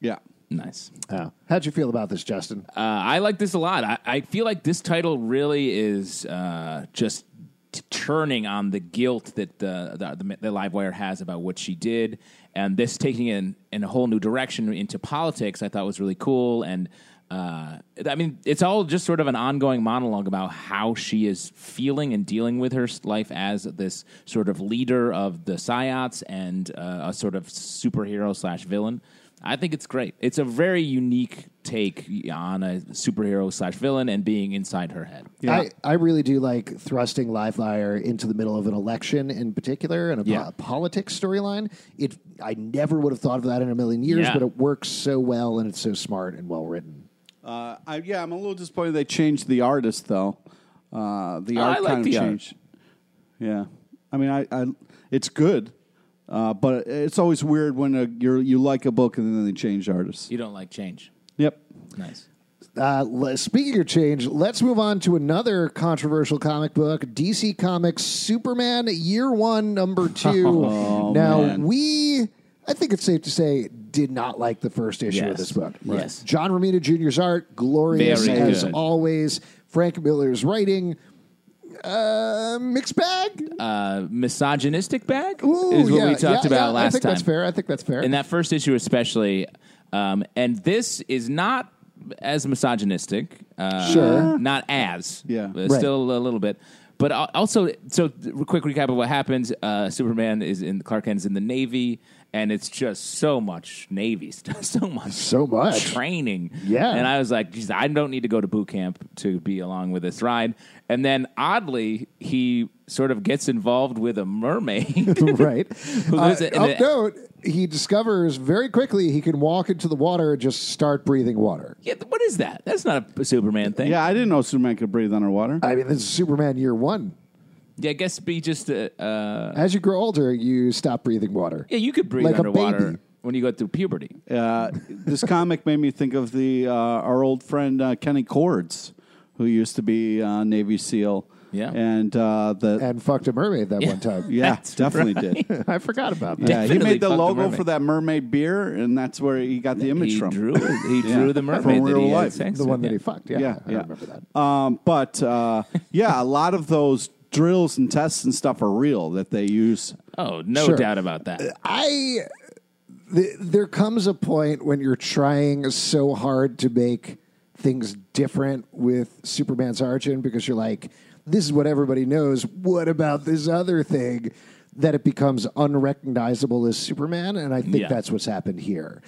Speaker 3: Nice.
Speaker 2: How'd you feel about this, Justin?
Speaker 3: I like this a lot. I feel like this title really is just turning on the guilt that the Livewire has about what she did, and this taking it in a whole new direction into politics. I thought was really cool, and I mean, it's all just sort of an ongoing monologue about how she is feeling and dealing with her life as this sort of leader of the Psiots and a sort of superhero / villain. I think it's great. It's a very unique take on a superhero / villain and being inside her head.
Speaker 2: Yeah. I really do like thrusting Livewire into the middle of an election in particular and a politics storyline. I never would have thought of that in a million years, but it works so well and it's so smart and well written.
Speaker 4: I'm a little disappointed they changed the artist, though. The art kind of changed. Yeah. I mean, it's good. But it's always weird when you like a book and then they change artists.
Speaker 3: You don't like change.
Speaker 4: Yep.
Speaker 3: Nice.
Speaker 2: Speaking of change, let's move on to another controversial comic book, DC Comics Superman Year 1, Number 2. I think it's safe to say, did not like the first issue of this book.
Speaker 3: Right. Yes.
Speaker 2: John Romita Jr.'s art, glorious
Speaker 3: Very
Speaker 2: as
Speaker 3: good.
Speaker 2: always. Frank Miller's writing, mixed bag?
Speaker 3: Misogynistic bag
Speaker 2: Ooh,
Speaker 3: is what we talked about last time.
Speaker 2: I think that's fair.
Speaker 3: In that first issue especially. And this is not as misogynistic.
Speaker 2: Sure.
Speaker 3: Not as.
Speaker 4: Yeah.
Speaker 3: But still a little bit. But also, so quick recap of what happens. Superman Clark Kent is in the Navy, and it's just so much Navy stuff, so much training.
Speaker 2: Yeah.
Speaker 3: And I was like, geez, I don't need to go to boot camp to be along with this ride. And then oddly, he sort of gets involved with a mermaid.
Speaker 2: Right.
Speaker 3: Who
Speaker 2: Note, he discovers very quickly he can walk into the water and just start breathing water.
Speaker 3: Yeah, what is that? That's not a Superman thing.
Speaker 4: Yeah, I didn't know Superman could breathe underwater.
Speaker 2: I mean, this is Superman Year 1.
Speaker 3: Yeah, I guess be just
Speaker 2: As you grow older, you stop breathing water.
Speaker 3: yeah, you could breathe
Speaker 2: Like a
Speaker 3: underwater
Speaker 2: baby.
Speaker 3: when you go through puberty.
Speaker 4: This comic made me think of our old friend Kenny Cords, who used to be Navy SEAL.
Speaker 3: Yeah.
Speaker 2: And fucked a mermaid that one time.
Speaker 4: Yeah,
Speaker 3: That's
Speaker 4: definitely
Speaker 3: right.
Speaker 4: did.
Speaker 2: I forgot about that.
Speaker 4: Yeah, he
Speaker 3: Definitely
Speaker 4: made the
Speaker 3: fucked the
Speaker 4: logo
Speaker 3: mermaid.
Speaker 4: for that mermaid beer, and that's where he got the image
Speaker 3: He
Speaker 4: from.
Speaker 3: drew the mermaid
Speaker 4: From
Speaker 3: that
Speaker 4: real
Speaker 3: he had
Speaker 4: life.
Speaker 3: sex
Speaker 2: The one
Speaker 3: with,
Speaker 2: that he fucked. Yeah, I remember that.
Speaker 4: A lot of those drills and tests and stuff are real that they use.
Speaker 3: Oh, no
Speaker 2: Sure.
Speaker 3: doubt about that.
Speaker 2: There comes a point when you're trying so hard to make things different with Superman's origin because you're like, this is what everybody knows. What about this other thing? That it becomes unrecognizable as Superman, and I think that's what's happened here.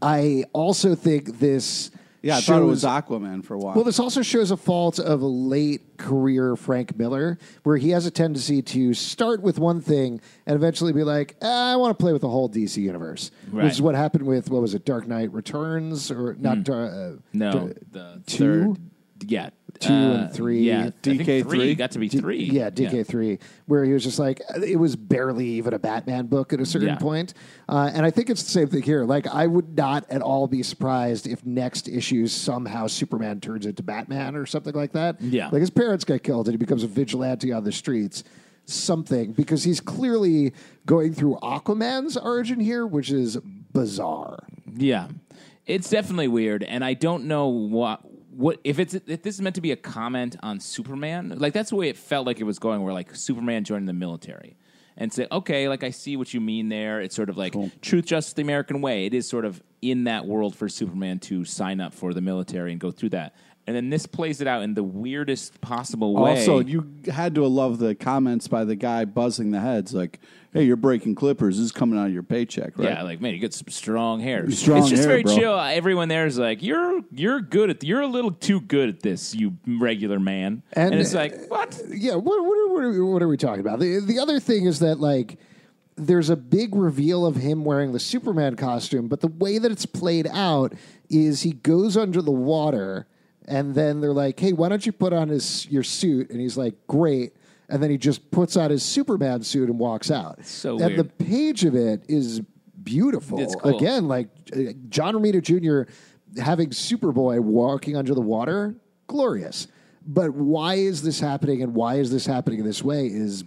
Speaker 2: I also think this
Speaker 4: Yeah, I thought it was Aquaman for a while.
Speaker 2: Well, this also shows a fault of a late career Frank Miller, where he has a tendency to start with one thing and eventually be like, I want to play with the whole DC universe.
Speaker 3: Right.
Speaker 2: Which is what happened with, what was it, Dark Knight Returns? Or not
Speaker 3: No, the
Speaker 2: two?
Speaker 3: third. Yeah.
Speaker 2: 2 and 3.
Speaker 3: Yeah, I think
Speaker 4: DK3?
Speaker 3: three got to be 3.
Speaker 2: Yeah, DK3, where he was just like, it was barely even a Batman book at a certain point. And I think it's the same thing here. Like, I would not at all be surprised if next issue somehow Superman turns into Batman or something like that.
Speaker 3: Yeah.
Speaker 2: Like, his parents get killed and he becomes a vigilante on the streets. Something, because he's clearly going through Aquaman's origin here, which is bizarre.
Speaker 3: Yeah, it's definitely weird, and I don't know what if this is meant to be a comment on Superman. Like that's the way it felt like it was going, where like Superman joined the military and say, okay, like I see what you mean there. It's sort of like truth, justice, the American way. It is sort of in that world for Superman to sign up for the military and go through that. And then this plays it out in the weirdest possible way.
Speaker 4: Also, you had to love the comments by the guy buzzing the heads, like, "Hey, you're breaking clippers. This is coming out of your paycheck, right?"
Speaker 3: Yeah, like man, you got some strong hair.
Speaker 4: Strong
Speaker 3: it's just
Speaker 4: hair,
Speaker 3: very
Speaker 4: bro.
Speaker 3: chill. Everyone there is like, you're good at. You're a little too good at this, you regular man. And it's like, what?
Speaker 2: Yeah, what are we talking about? The other thing is that, like, there's a big reveal of him wearing the Superman costume, but the way that it's played out is he goes under the water, and then they're like, hey, why don't you put on your suit? And he's like, great. And then he just puts on his Superman suit and walks out.
Speaker 3: So
Speaker 2: and
Speaker 3: weird.
Speaker 2: the page of it is beautiful.
Speaker 3: It's cool.
Speaker 2: Again, like John Romita Jr. having Superboy walking under the water, glorious. But why is this happening and why is this happening in this way is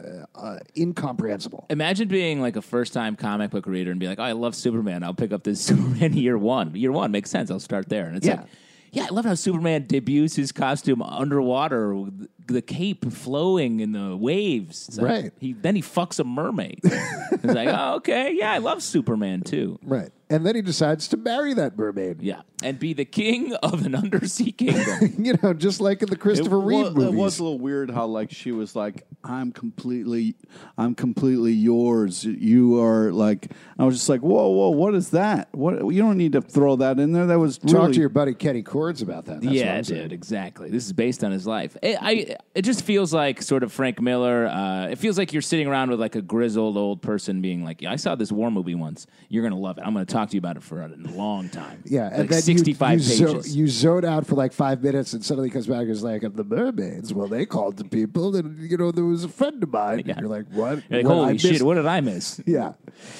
Speaker 2: incomprehensible.
Speaker 3: Imagine being like a first-time comic book reader and be like, "Oh, I love Superman. I'll pick up this Superman year one. Year one makes sense. I'll start there." And it's like, yeah, I love how Superman debuts his costume underwater, with the cape flowing in the waves. It's like,
Speaker 2: Right.
Speaker 3: Then he fucks a mermaid. It's like, oh, okay, yeah, I love Superman too.
Speaker 2: Right. And then he decides to marry that mermaid.
Speaker 3: Yeah, and be the king of an undersea kingdom.
Speaker 2: Just like in the Christopher Reeve movies.
Speaker 4: It was a little weird how like she was like, I'm completely yours. You are like, I was just like, whoa, what is that? What, you don't need to throw that in there. That was
Speaker 2: Talk
Speaker 4: really,
Speaker 2: to your buddy Kenny Cords about that. That's what
Speaker 3: Yeah,
Speaker 2: I'm saying.
Speaker 3: dude, exactly. This is based on his life. It just feels like sort of Frank Miller. It feels like you're sitting around with like a grizzled old person being like, yeah, I saw this war movie once. You're going to love it. I'm going to talk to you about it for a long time.
Speaker 2: Yeah, and
Speaker 3: like
Speaker 2: then
Speaker 3: 65
Speaker 2: you
Speaker 3: pages.
Speaker 2: You zone out for like 5 minutes, and suddenly comes back and is like, the mermaids. Well, they called the people, and there was a friend of mine.
Speaker 3: Yeah.
Speaker 2: And you're like, what?
Speaker 3: You're like,
Speaker 2: What, I
Speaker 3: holy shit,
Speaker 2: missed-
Speaker 3: what did I miss?
Speaker 2: Yeah.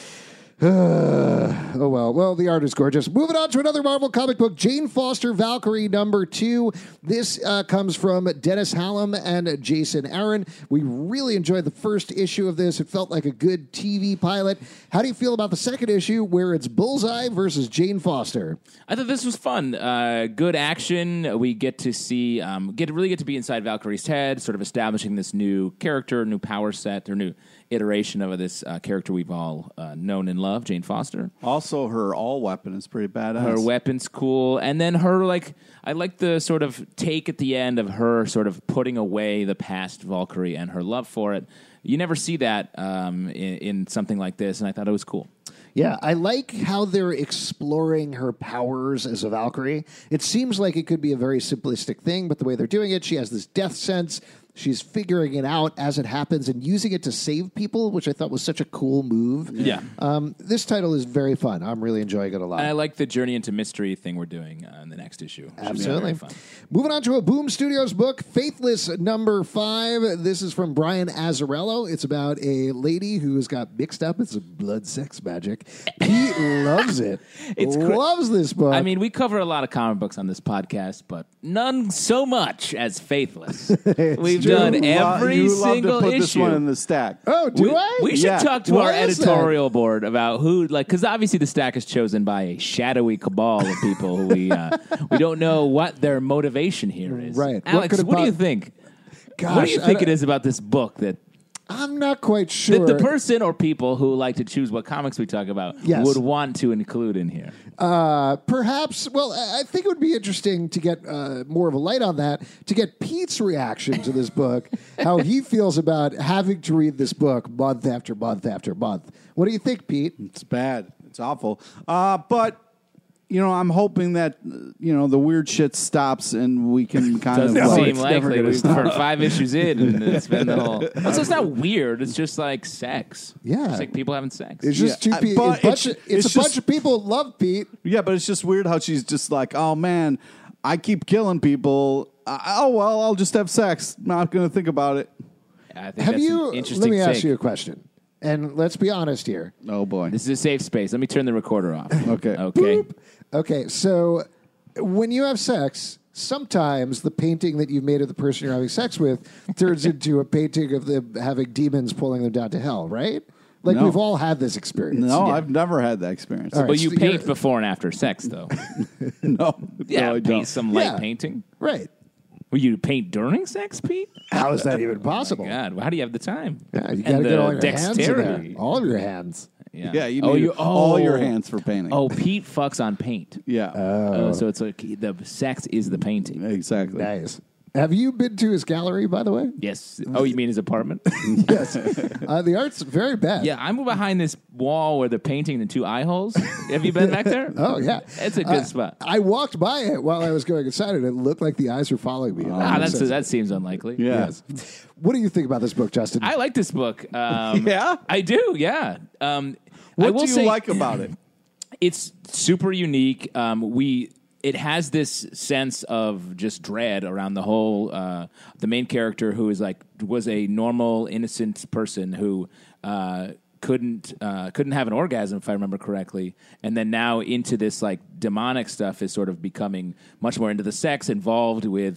Speaker 2: Oh, well. Well, the art is gorgeous. Moving on to another Marvel comic book, Jane Foster Valkyrie #2. This comes from Dennis Hallam and Jason Aaron. We really enjoyed the first issue of this. It felt like a good TV pilot. How do you feel about the second issue where it's Bullseye versus Jane Foster?
Speaker 3: I thought this was fun. Good action. We get to see, really get to be inside Valkyrie's head, sort of establishing this new character, new power set, or new iteration of this character we've all known and loved, Jane Foster.
Speaker 4: also her all weapon is pretty badass.
Speaker 3: Her weapon's cool. And then her, I like the sort of take at the end of her sort of putting away the past Valkyrie and her love for it. You never see that in something like this, and I thought it was cool.
Speaker 2: Yeah, I like how they're exploring her powers as a Valkyrie. It seems like it could be a very simplistic thing, but the way they're doing it, she has this death sense. She's figuring it out as it happens and using it to save people, which I thought was such a cool move.
Speaker 3: Yeah.
Speaker 2: This title is very fun. I'm really enjoying it a lot.
Speaker 3: And I like the journey into mystery thing we're doing in the next issue. Should be
Speaker 2: Absolutely.
Speaker 3: very fun.
Speaker 2: Moving on to a Boom Studios book, Faithless #5. This is from Brian Azzarello. It's about a lady who has got mixed up in some blood sex magic. He loves it. Loves this book.
Speaker 3: I mean, we cover a lot of comic books on this podcast, but none so much as Faithless. We've done every
Speaker 4: you
Speaker 3: single
Speaker 4: love to put
Speaker 3: issue.
Speaker 4: this one in the stack.
Speaker 2: oh, do I?
Speaker 3: We should
Speaker 4: Yeah.
Speaker 3: talk to
Speaker 2: Why
Speaker 3: our
Speaker 2: is that?
Speaker 3: editorial board about who, because obviously the stack is chosen by a shadowy cabal of people who we don't know what their motivation here is.
Speaker 2: Right. What
Speaker 3: Alex,
Speaker 2: could
Speaker 3: what do you
Speaker 2: about-
Speaker 3: think?
Speaker 2: Gosh,
Speaker 3: What do you think
Speaker 2: I-
Speaker 3: it is about this book that
Speaker 2: I'm not quite sure.
Speaker 3: the person or people who like to choose what comics we talk about
Speaker 2: Yes.
Speaker 3: would want to include in here?
Speaker 2: Perhaps, well, I think it would be interesting to get more of a light on that, to get Pete's reaction to this book, how he feels about having to read this book month after month after month. What do you think, Pete?
Speaker 4: It's bad. It's awful. But I'm hoping that the weird shit stops and we can kind
Speaker 3: Doesn't
Speaker 4: of
Speaker 3: seem
Speaker 2: it's never
Speaker 3: likely.
Speaker 2: gonna
Speaker 3: We're
Speaker 2: stop.
Speaker 3: 5 issues in, and it's been the whole. Also, it's not weird. It's just like sex.
Speaker 2: Yeah.
Speaker 3: It's like people having sex.
Speaker 2: It's just
Speaker 4: Yeah,
Speaker 2: two people.
Speaker 4: but
Speaker 2: It's a
Speaker 4: it's
Speaker 2: bunch
Speaker 4: just-
Speaker 2: of people who love Pete.
Speaker 4: Yeah, but it's just weird how she's just like, oh man, I keep killing people. I'll just have sex. Not going to think about it.
Speaker 3: I think
Speaker 2: Have
Speaker 3: that's
Speaker 2: you?
Speaker 3: an interesting
Speaker 2: Let me
Speaker 3: take.
Speaker 2: ask you a question, and let's be honest here.
Speaker 4: Oh boy.
Speaker 3: This is a safe space. Let me turn the recorder off.
Speaker 4: Okay.
Speaker 3: Okay.
Speaker 2: Okay, so when you have sex, sometimes the painting that you've made of the person you're having sex with turns into a painting of them having demons pulling them down to hell, right? Like
Speaker 4: No.
Speaker 2: we've all had this experience.
Speaker 4: No,
Speaker 3: Yeah.
Speaker 4: I've never had that experience.
Speaker 2: All right.
Speaker 3: But you
Speaker 2: So
Speaker 3: paint
Speaker 2: you're-
Speaker 3: before and after sex, though.
Speaker 4: No.
Speaker 3: Yeah,
Speaker 4: no, I
Speaker 3: paint
Speaker 4: don't.
Speaker 3: some light
Speaker 2: Yeah.
Speaker 3: painting.
Speaker 2: Right.
Speaker 3: Will you paint during sex, Pete?
Speaker 2: How is that even possible?
Speaker 3: God, how do you have the time?
Speaker 2: Yeah, you got
Speaker 3: And
Speaker 2: to get
Speaker 3: the
Speaker 2: all your hands in there.
Speaker 3: dexterity.
Speaker 2: All of your hands.
Speaker 4: Yeah, you need all your hands for painting.
Speaker 3: Oh, Pete fucks on paint.
Speaker 4: Yeah.
Speaker 3: So it's like the sex is the painting.
Speaker 4: Exactly.
Speaker 2: Nice. Have you been to his gallery, by the way?
Speaker 3: Yes. Oh, you mean his apartment?
Speaker 2: Yes. The art's very bad.
Speaker 3: Yeah, I'm behind this wall where they're painting the 2 eye holes. Have you been back there?
Speaker 2: Oh, yeah.
Speaker 3: It's a good spot.
Speaker 2: I walked by it while I was going inside, and it looked like the eyes were following me.
Speaker 3: That seems unlikely.
Speaker 4: Yeah.
Speaker 2: Yes. What do you think about this book, Justin?
Speaker 3: I like this book.
Speaker 4: Yeah?
Speaker 3: I do. Yeah. I
Speaker 4: What
Speaker 3: will
Speaker 4: do you
Speaker 3: say
Speaker 4: like about it?
Speaker 3: it's super unique. It has this sense of just dread around the whole. The main character, who was a normal, innocent person who couldn't have an orgasm, if I remember correctly, and then now into this like demonic stuff is sort of becoming much more into the sex, involved with like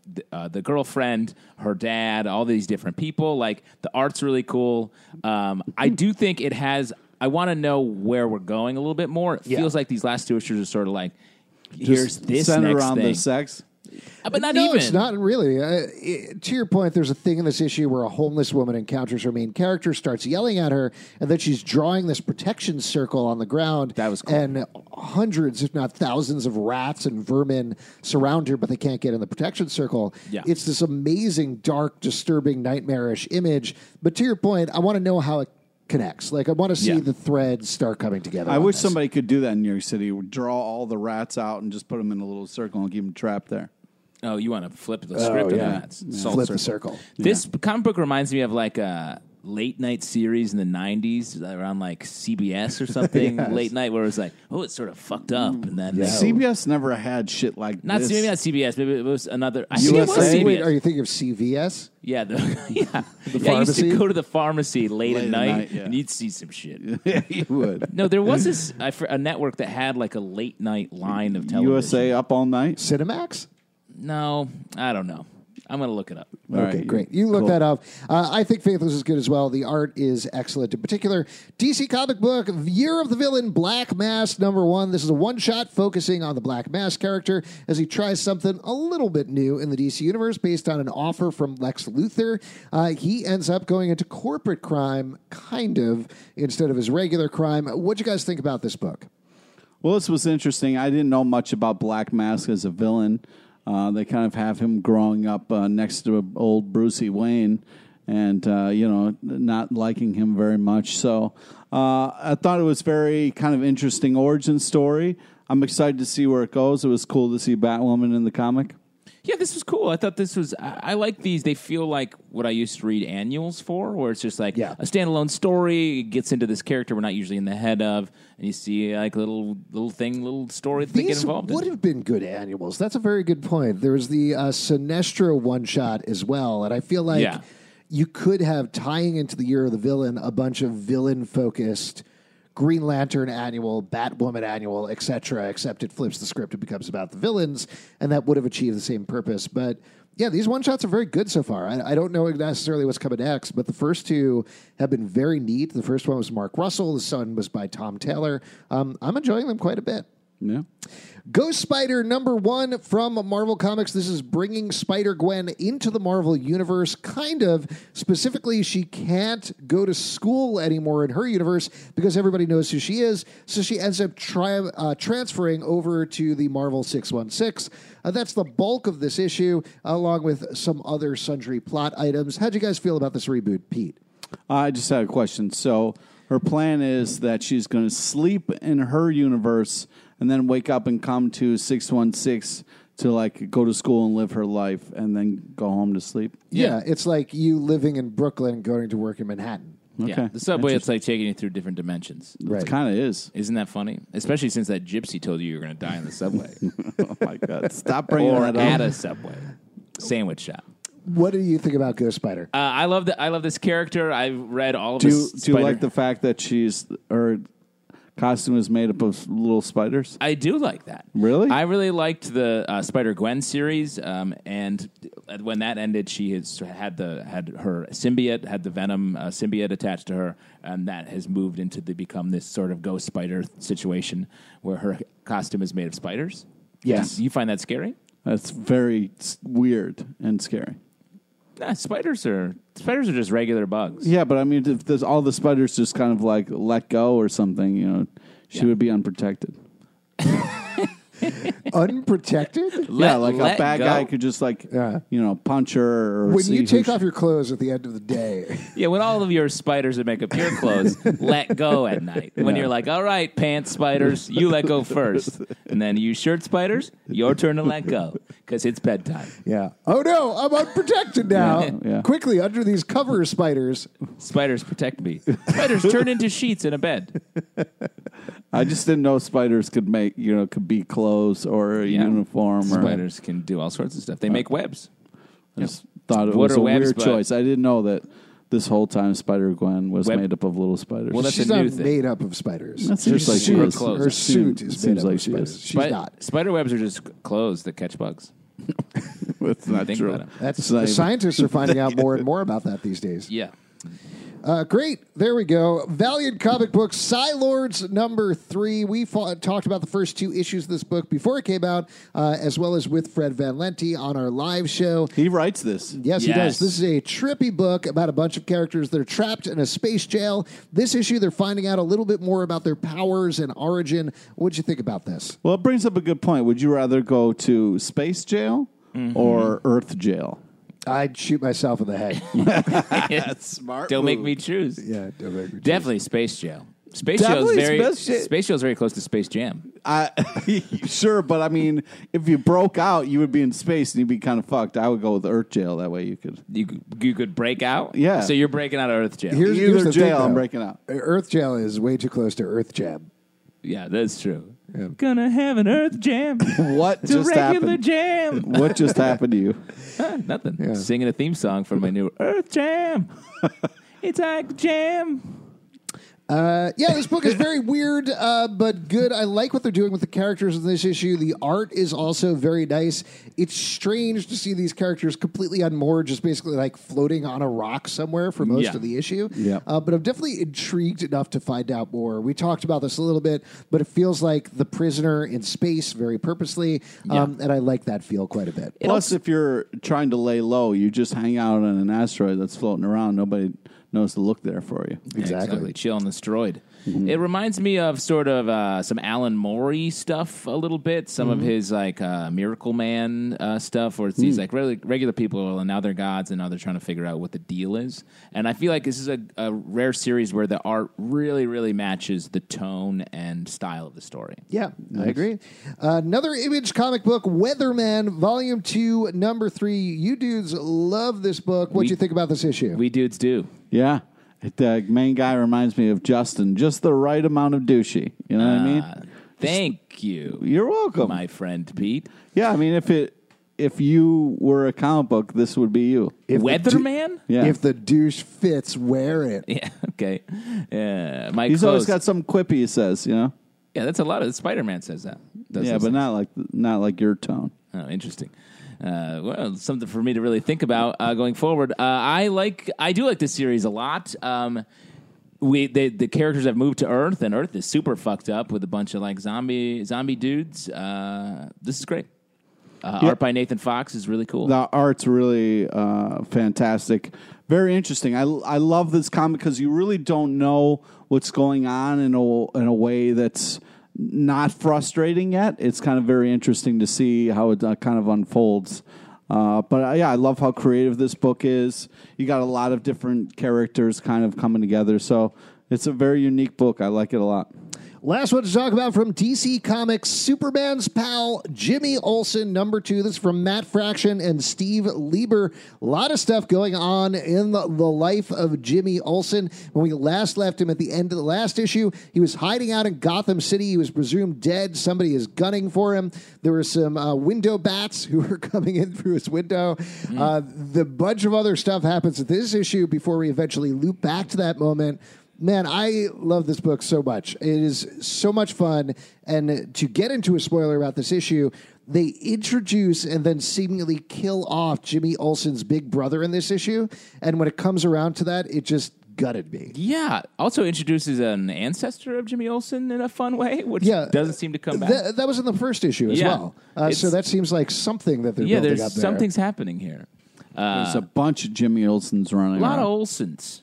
Speaker 3: the girlfriend, her dad, all these different people. Like the art's really cool. I do think it has. I want to know where we're going a little bit more. It feels like these last two issues are sort of like, here's this
Speaker 4: centered
Speaker 3: next
Speaker 4: around
Speaker 3: thing.
Speaker 4: the sex.
Speaker 3: But not
Speaker 2: no,
Speaker 3: even.
Speaker 2: it's not really. To your point, there's a thing in this issue where a homeless woman encounters her main character, starts yelling at her, and then she's drawing this protection circle on the ground.
Speaker 3: That was cool.
Speaker 2: And hundreds, if not thousands, of rats and vermin surround her, but they can't get in the protection circle.
Speaker 3: Yeah.
Speaker 2: It's this amazing, dark, disturbing, nightmarish image. But to your point, I want to know how it connects. Like, I want to see the threads start coming together.
Speaker 4: I
Speaker 2: on
Speaker 4: wish
Speaker 2: this.
Speaker 4: somebody could do that in New York City. Draw all the rats out and just put them in a little circle and keep them trapped there.
Speaker 3: Oh, you want to flip the script of that? Salt
Speaker 2: Flip the circle.
Speaker 3: This comic book reminds me of like a late night series in the 90s around like CBS or something.
Speaker 2: Yes.
Speaker 3: Late night where it was like, oh, it's sort of fucked up. And then
Speaker 4: CBS never had shit like
Speaker 3: not
Speaker 4: this.
Speaker 3: maybe not CBS, maybe it was another. I think it was
Speaker 4: USA?
Speaker 3: CBS.
Speaker 2: Wait, are you thinking of CVS?
Speaker 3: Yeah, I used
Speaker 2: pharmacy?
Speaker 3: to go to the pharmacy late at night,
Speaker 4: night, yeah.
Speaker 3: and you'd see some shit.
Speaker 4: Yeah, you would.
Speaker 3: No, there was this a network that had like a late night line of television.
Speaker 4: USA Up All Night?
Speaker 2: Cinemax?
Speaker 3: No, I don't know. I'm going to look it up.
Speaker 4: All
Speaker 2: Okay,
Speaker 4: right.
Speaker 2: great. You look
Speaker 4: Cool.
Speaker 2: that up. I think Faithless is good as well. The art is excellent. In particular, DC comic book, Year of the Villain, Black Mask #1. This is a one-shot focusing on the Black Mask character as he tries something a little bit new in the DC universe based on an offer from Lex Luthor. He ends up going into corporate crime, kind of, instead of his regular crime. What'd you guys think about this book?
Speaker 4: Well, this was interesting. I didn't know much about Black Mask as a villain. They kind of have him growing up next to old Brucey Wayne and, not liking him very much. So I thought it was very kind of interesting origin story. I'm excited to see where it goes. It was cool to see Batwoman in the comic.
Speaker 3: Yeah, this was cool. I thought this was. I like these. They feel like what I used to read annuals for, where it's just like a standalone story. It gets into this character we're not usually in the head of, and you see like little story that they get
Speaker 2: These
Speaker 3: involved
Speaker 2: would
Speaker 3: in.
Speaker 2: have been good annuals. That's a very good point. There was the Sinestro one-shot as well, and I feel like you could have, tying into the Year of the Villain, a bunch of villain-focused Green Lantern annual, Batwoman annual, etc., except it flips the script and becomes about the villains, and that would have achieved the same purpose. But yeah, these one-shots are very good so far. I don't know necessarily what's coming next, but the first two have been very neat. The first one was Mark Russell. The second was by Tom Taylor. I'm enjoying them quite a bit.
Speaker 4: Yeah.
Speaker 2: Ghost Spider #1 from Marvel Comics. This is bringing Spider-Gwen into the Marvel Universe, kind of. Specifically, she can't go to school anymore in her universe because everybody knows who she is, so she ends up transferring over to the Marvel 616. That's the bulk of this issue, along with some other sundry plot items. How'd you guys feel about this reboot, Pete?
Speaker 4: I just had a question. So her plan is that she's going to sleep in her universe and then wake up and come to 616 to like go to school and live her life and then go home to sleep.
Speaker 2: Yeah, it's like you living in Brooklyn and going to work in Manhattan.
Speaker 4: Okay.
Speaker 3: Yeah, the subway, it's like taking you through different dimensions.
Speaker 2: Right.
Speaker 4: It kind of is.
Speaker 3: Isn't that funny? Especially since that gypsy told you were going to die in the subway.
Speaker 4: Oh, my God. Stop bringing
Speaker 3: Or
Speaker 4: that
Speaker 3: at
Speaker 4: up.
Speaker 3: a subway. Sandwich shop.
Speaker 2: What do you think about Ghost Spider?
Speaker 3: I love this character. I've read all of
Speaker 4: Do
Speaker 3: his
Speaker 4: you like the fact that her costume is made up of little spiders?
Speaker 3: I do like that.
Speaker 4: Really?
Speaker 3: I really liked the Spider-Gwen series, and when that ended, she had her symbiote, had the Venom symbiote attached to her, and that has moved into become this sort of ghost spider situation where her costume is made of spiders.
Speaker 2: Yes.
Speaker 3: You find that scary?
Speaker 4: That's very weird and scary.
Speaker 3: Nah, spiders are just regular bugs.
Speaker 4: Yeah, but I mean, if there's all the spiders just kind of like let go or something, she would be unprotected.
Speaker 2: Unprotected?
Speaker 4: Like a bad
Speaker 3: go.
Speaker 4: guy could just punch her. Or
Speaker 2: When
Speaker 4: see
Speaker 2: you
Speaker 4: who
Speaker 2: take
Speaker 4: she-
Speaker 2: off your clothes at the end of the day.
Speaker 3: Yeah, when all of your spiders that make up your clothes let go at night. When you're like, all right, pants spiders, you let go first. And then you shirt spiders, your turn to let go because it's bedtime.
Speaker 2: Yeah. Oh no, I'm unprotected now.
Speaker 4: Yeah.
Speaker 2: Quickly, under these cover spiders.
Speaker 3: Spiders protect me. Spiders turn into sheets in a bed.
Speaker 4: I just didn't know spiders could make could be clothes or a uniform.
Speaker 3: Spiders can do all sorts of stuff. They make webs.
Speaker 4: I just thought it
Speaker 3: What
Speaker 4: was
Speaker 3: are
Speaker 4: a
Speaker 3: webs,
Speaker 4: weird
Speaker 3: but-
Speaker 4: choice. I didn't know that this whole time Spider-Gwen was
Speaker 3: Web-
Speaker 4: made up of little spiders.
Speaker 3: Well, that's
Speaker 2: She's
Speaker 3: a
Speaker 2: not
Speaker 3: new thing.
Speaker 2: made up of spiders.
Speaker 4: That seems like she
Speaker 2: suit,
Speaker 4: is.
Speaker 2: her suit is
Speaker 4: Seems
Speaker 2: made up
Speaker 4: like
Speaker 2: of
Speaker 4: she
Speaker 2: spiders.
Speaker 4: is.
Speaker 2: She's not.
Speaker 3: Spider webs are just clothes that catch bugs.
Speaker 4: It's not
Speaker 3: Think
Speaker 4: true.
Speaker 3: about it.
Speaker 2: That's
Speaker 4: It's not
Speaker 2: the
Speaker 4: even-
Speaker 2: scientists are finding out more and more about that these days.
Speaker 3: Yeah.
Speaker 2: Great. There we go. Valiant Comic Books, Psylords #3. We talked about the first 2 issues of this book before it came out, as well as with Fred Van Lente on our live show.
Speaker 4: He writes this.
Speaker 2: Yes, he
Speaker 3: Yes.
Speaker 2: does. This is a trippy book about a bunch of characters that are trapped in a space jail. This issue, they're finding out a little bit more about their powers and origin. What'd you think about this?
Speaker 4: Well, it brings up a good point. Would you rather go to space jail or Earth jail?
Speaker 2: I'd shoot myself in the head.
Speaker 3: That's
Speaker 4: smart
Speaker 3: Don't make
Speaker 4: move.
Speaker 3: me choose.
Speaker 2: Yeah, don't make me
Speaker 3: Definitely Space Jail. Space
Speaker 4: Definitely
Speaker 3: Jail's
Speaker 4: Space
Speaker 3: very close to Space Jam.
Speaker 4: Sure, but I mean, if you broke out, you would be in space and you'd be kind of fucked. I would go with Earth jail. That way you could.
Speaker 3: You could break out?
Speaker 4: Yeah.
Speaker 3: So you're breaking out of Earth Jail.
Speaker 2: Here's
Speaker 4: Either
Speaker 2: the
Speaker 4: jail,
Speaker 2: thing,
Speaker 4: I'm
Speaker 2: though.
Speaker 4: breaking out.
Speaker 2: Earth Jail is way too close to Earth Jam.
Speaker 3: Yeah, that's true.
Speaker 2: Yeah.
Speaker 3: Gonna have an Earth Jam.
Speaker 4: What
Speaker 3: It's a
Speaker 4: just
Speaker 3: regular
Speaker 4: happened?
Speaker 3: jam.
Speaker 4: What just happened to you?
Speaker 3: Nothing.
Speaker 2: Yeah.
Speaker 3: Singing a theme song for my new Earth Jam. It's like jam.
Speaker 2: Yeah, this book is very weird, but good. I like what they're doing with the characters in this issue. The art is also very nice. It's strange to see these characters completely unmoored, just basically like floating on a rock somewhere for most
Speaker 3: Yeah.
Speaker 2: of the issue.
Speaker 4: Yeah.
Speaker 2: But I'm definitely intrigued enough to find out more. We talked about this a little bit, but it feels like The Prisoner in space very purposely, and I like that feel quite a bit.
Speaker 4: Plus, if you're trying to lay low, you just hang out on an asteroid that's floating around. Nobody knows to look there for you.
Speaker 2: Exactly.
Speaker 3: Chill on the asteroid. It reminds me of sort of some Alan Moore stuff a little bit. Some of his like Miracle Man stuff, where it's these like regular people and now they're gods and now they're trying to figure out what the deal is. And I feel like this is a rare series where the art really, really matches the tone and style of the story.
Speaker 2: Yeah, I agree. Another Image comic book, Weatherman, Volume 2, Number 3. You dudes love this book. What'd you think about this issue?
Speaker 3: We dudes do.
Speaker 4: Yeah. The main guy reminds me of Justin, just the right amount of douchey. You know what I mean?
Speaker 3: Thank you.
Speaker 4: You're welcome.
Speaker 3: My friend Pete.
Speaker 4: Yeah, I mean, if you were a comic book, this would be you.
Speaker 3: Weatherman?
Speaker 4: Yeah.
Speaker 2: If the douche fits, wear it.
Speaker 3: Yeah, okay. My
Speaker 4: He's
Speaker 3: clothes.
Speaker 4: always got some quippy he says, you know?
Speaker 3: Yeah, that's a lot of Spider-Man says that. Does
Speaker 4: Yeah,
Speaker 3: those
Speaker 4: but
Speaker 3: things.
Speaker 4: not like your tone.
Speaker 3: Oh, interesting. Well, something for me to really think about going forward. I do like this series a lot. The characters have moved to Earth, and Earth is super fucked up with a bunch of like zombie dudes. This is great. Art by Nathan Fox is really cool.
Speaker 4: The art's really fantastic. Very interesting. I love this comic because you really don't know what's going on in a way that's not frustrating yet. It's kind of very interesting to see how it kind of unfolds. Yeah, I love how creative this book is. You got a lot of different characters kind of coming together. So it's a very unique book. I like it a lot.
Speaker 2: Last one to talk about from DC Comics, Superman's pal, Jimmy Olsen, number 2. This is from Matt Fraction and Steve Lieber. A lot of stuff going on in the life of Jimmy Olsen. When we last left him at the end of the last issue, he was hiding out in Gotham City. He was presumed dead. Somebody is gunning for him. There were some window bats who were coming in through his window. The bunch of other stuff happens at this issue before we eventually loop back to that moment. Man, I love this book so much. It is so much fun. And to get into a spoiler about this issue, they introduce and then seemingly kill off Jimmy Olsen's big brother in this issue. And when it comes around to that, it just gutted me.
Speaker 3: Yeah. Also introduces an ancestor of Jimmy Olsen in a fun way, which doesn't seem to come back.
Speaker 2: That was in the first issue as well. So that seems like something that they're building up there.
Speaker 3: Something's happening here.
Speaker 4: There's a bunch of Jimmy Olsens running
Speaker 3: A lot
Speaker 4: around.
Speaker 3: of Olsens.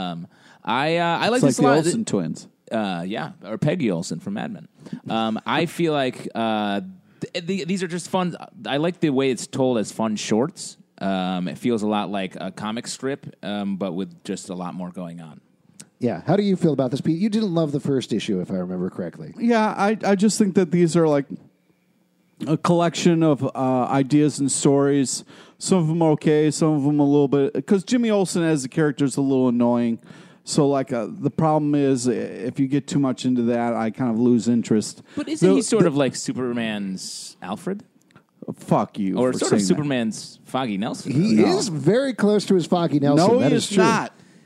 Speaker 3: I like
Speaker 4: It's
Speaker 3: this
Speaker 4: like
Speaker 3: a
Speaker 4: the
Speaker 3: lot.
Speaker 4: Olsen twins.
Speaker 3: Yeah, or Peggy Olsen from Mad Men. I feel like these are just fun. I like the way it's told as fun shorts. It feels a lot like a comic strip, but with just a lot more going on.
Speaker 2: Yeah. How do you feel about this, Pete? You didn't love the first issue, if I remember correctly.
Speaker 4: Yeah, I just think that these are like a collection of ideas and stories. Some of them are okay, some of them a little bit. Because Jimmy Olsen as a character is a little annoying. So, like, the problem is if you get too much into that, I kind of lose interest.
Speaker 3: But isn't he sort of like Superman's Alfred?
Speaker 4: Fuck you.
Speaker 3: Or
Speaker 4: for
Speaker 3: sort of
Speaker 4: saying that.
Speaker 3: Superman's Foggy Nelson?
Speaker 2: He is very close to his Foggy Nelson.
Speaker 4: No,
Speaker 2: That
Speaker 4: he
Speaker 2: is
Speaker 4: is
Speaker 2: true.
Speaker 4: not.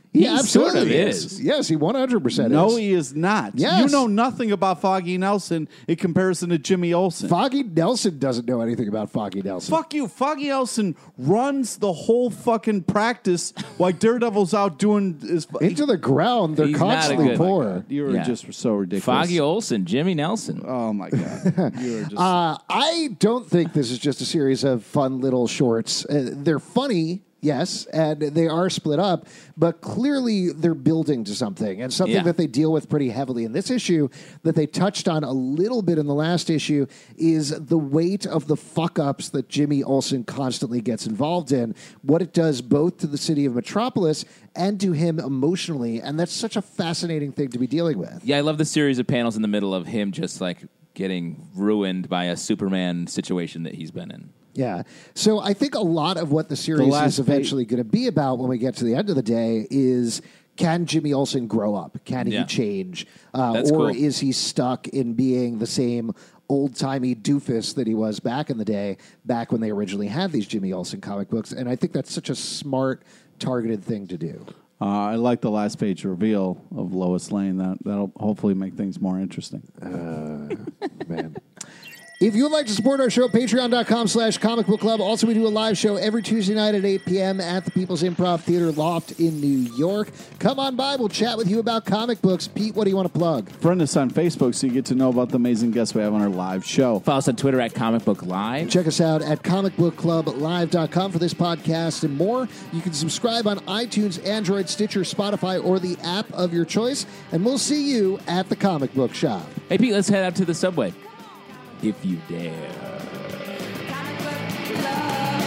Speaker 2: He
Speaker 3: He
Speaker 2: absolutely
Speaker 3: sort of
Speaker 2: is.
Speaker 3: is.
Speaker 2: Yes, he 100%
Speaker 4: No,
Speaker 2: is.
Speaker 4: he is not.
Speaker 2: Yes.
Speaker 4: You know nothing about Foggy Nelson in comparison to Jimmy Olsen.
Speaker 2: Foggy Nelson doesn't know anything about Foggy Nelson.
Speaker 4: Fuck you. Foggy Nelson runs the whole fucking practice while Daredevil's out doing his.
Speaker 2: Into the ground, they're
Speaker 3: He's not a
Speaker 2: constantly
Speaker 3: good-
Speaker 2: poor.
Speaker 4: You were
Speaker 3: Yeah.
Speaker 4: just so ridiculous.
Speaker 3: Foggy Olsen, Jimmy Nelson.
Speaker 4: Oh my god. You were just.
Speaker 2: I don't think this is just a series of fun little shorts. They're funny, yes, and they are split up, but clearly they're building to something, and something
Speaker 3: Yeah.
Speaker 2: that they deal with pretty heavily in this issue that they touched on a little bit in the last issue is the weight of the fuck-ups that Jimmy Olsen constantly gets involved in, what it does both to the city of Metropolis and to him emotionally, and that's such a fascinating thing to be dealing with.
Speaker 3: Yeah, I love the series of panels in the middle of him just like getting ruined by a Superman situation that he's been in.
Speaker 2: Yeah. So I think a lot of what the series
Speaker 4: last
Speaker 2: is eventually going to be about when we get to the end of the day is, can Jimmy Olsen grow up? Can he
Speaker 3: Yeah.
Speaker 2: change?
Speaker 3: That's
Speaker 2: or
Speaker 3: cool.
Speaker 2: is he stuck in being the same old-timey doofus that he was back in the day, back when they originally had these Jimmy Olsen comic books? And I think that's such a smart, targeted thing to do.
Speaker 4: I like the last page reveal of Lois Lane. That'll hopefully make things more interesting.
Speaker 2: Man. If you would like to support our show, patreon.com/Comic Book Club. Also, we do a live show every Tuesday night at 8 p.m. at the People's Improv Theater Loft in New York. Come on by. We'll chat with you about comic books. Pete, what do you want to plug?
Speaker 4: Friend us on Facebook so you get to know about the amazing guests we have on our live show.
Speaker 3: Follow us on Twitter at Comic Book Live.
Speaker 2: Check us out at comicbookclublive.com for this podcast and more. You can subscribe on iTunes, Android, Stitcher, Spotify, or the app of your choice. And we'll see you at the comic book shop.
Speaker 3: Hey, Pete, let's head out to the subway. If you dare.
Speaker 5: Comic book love.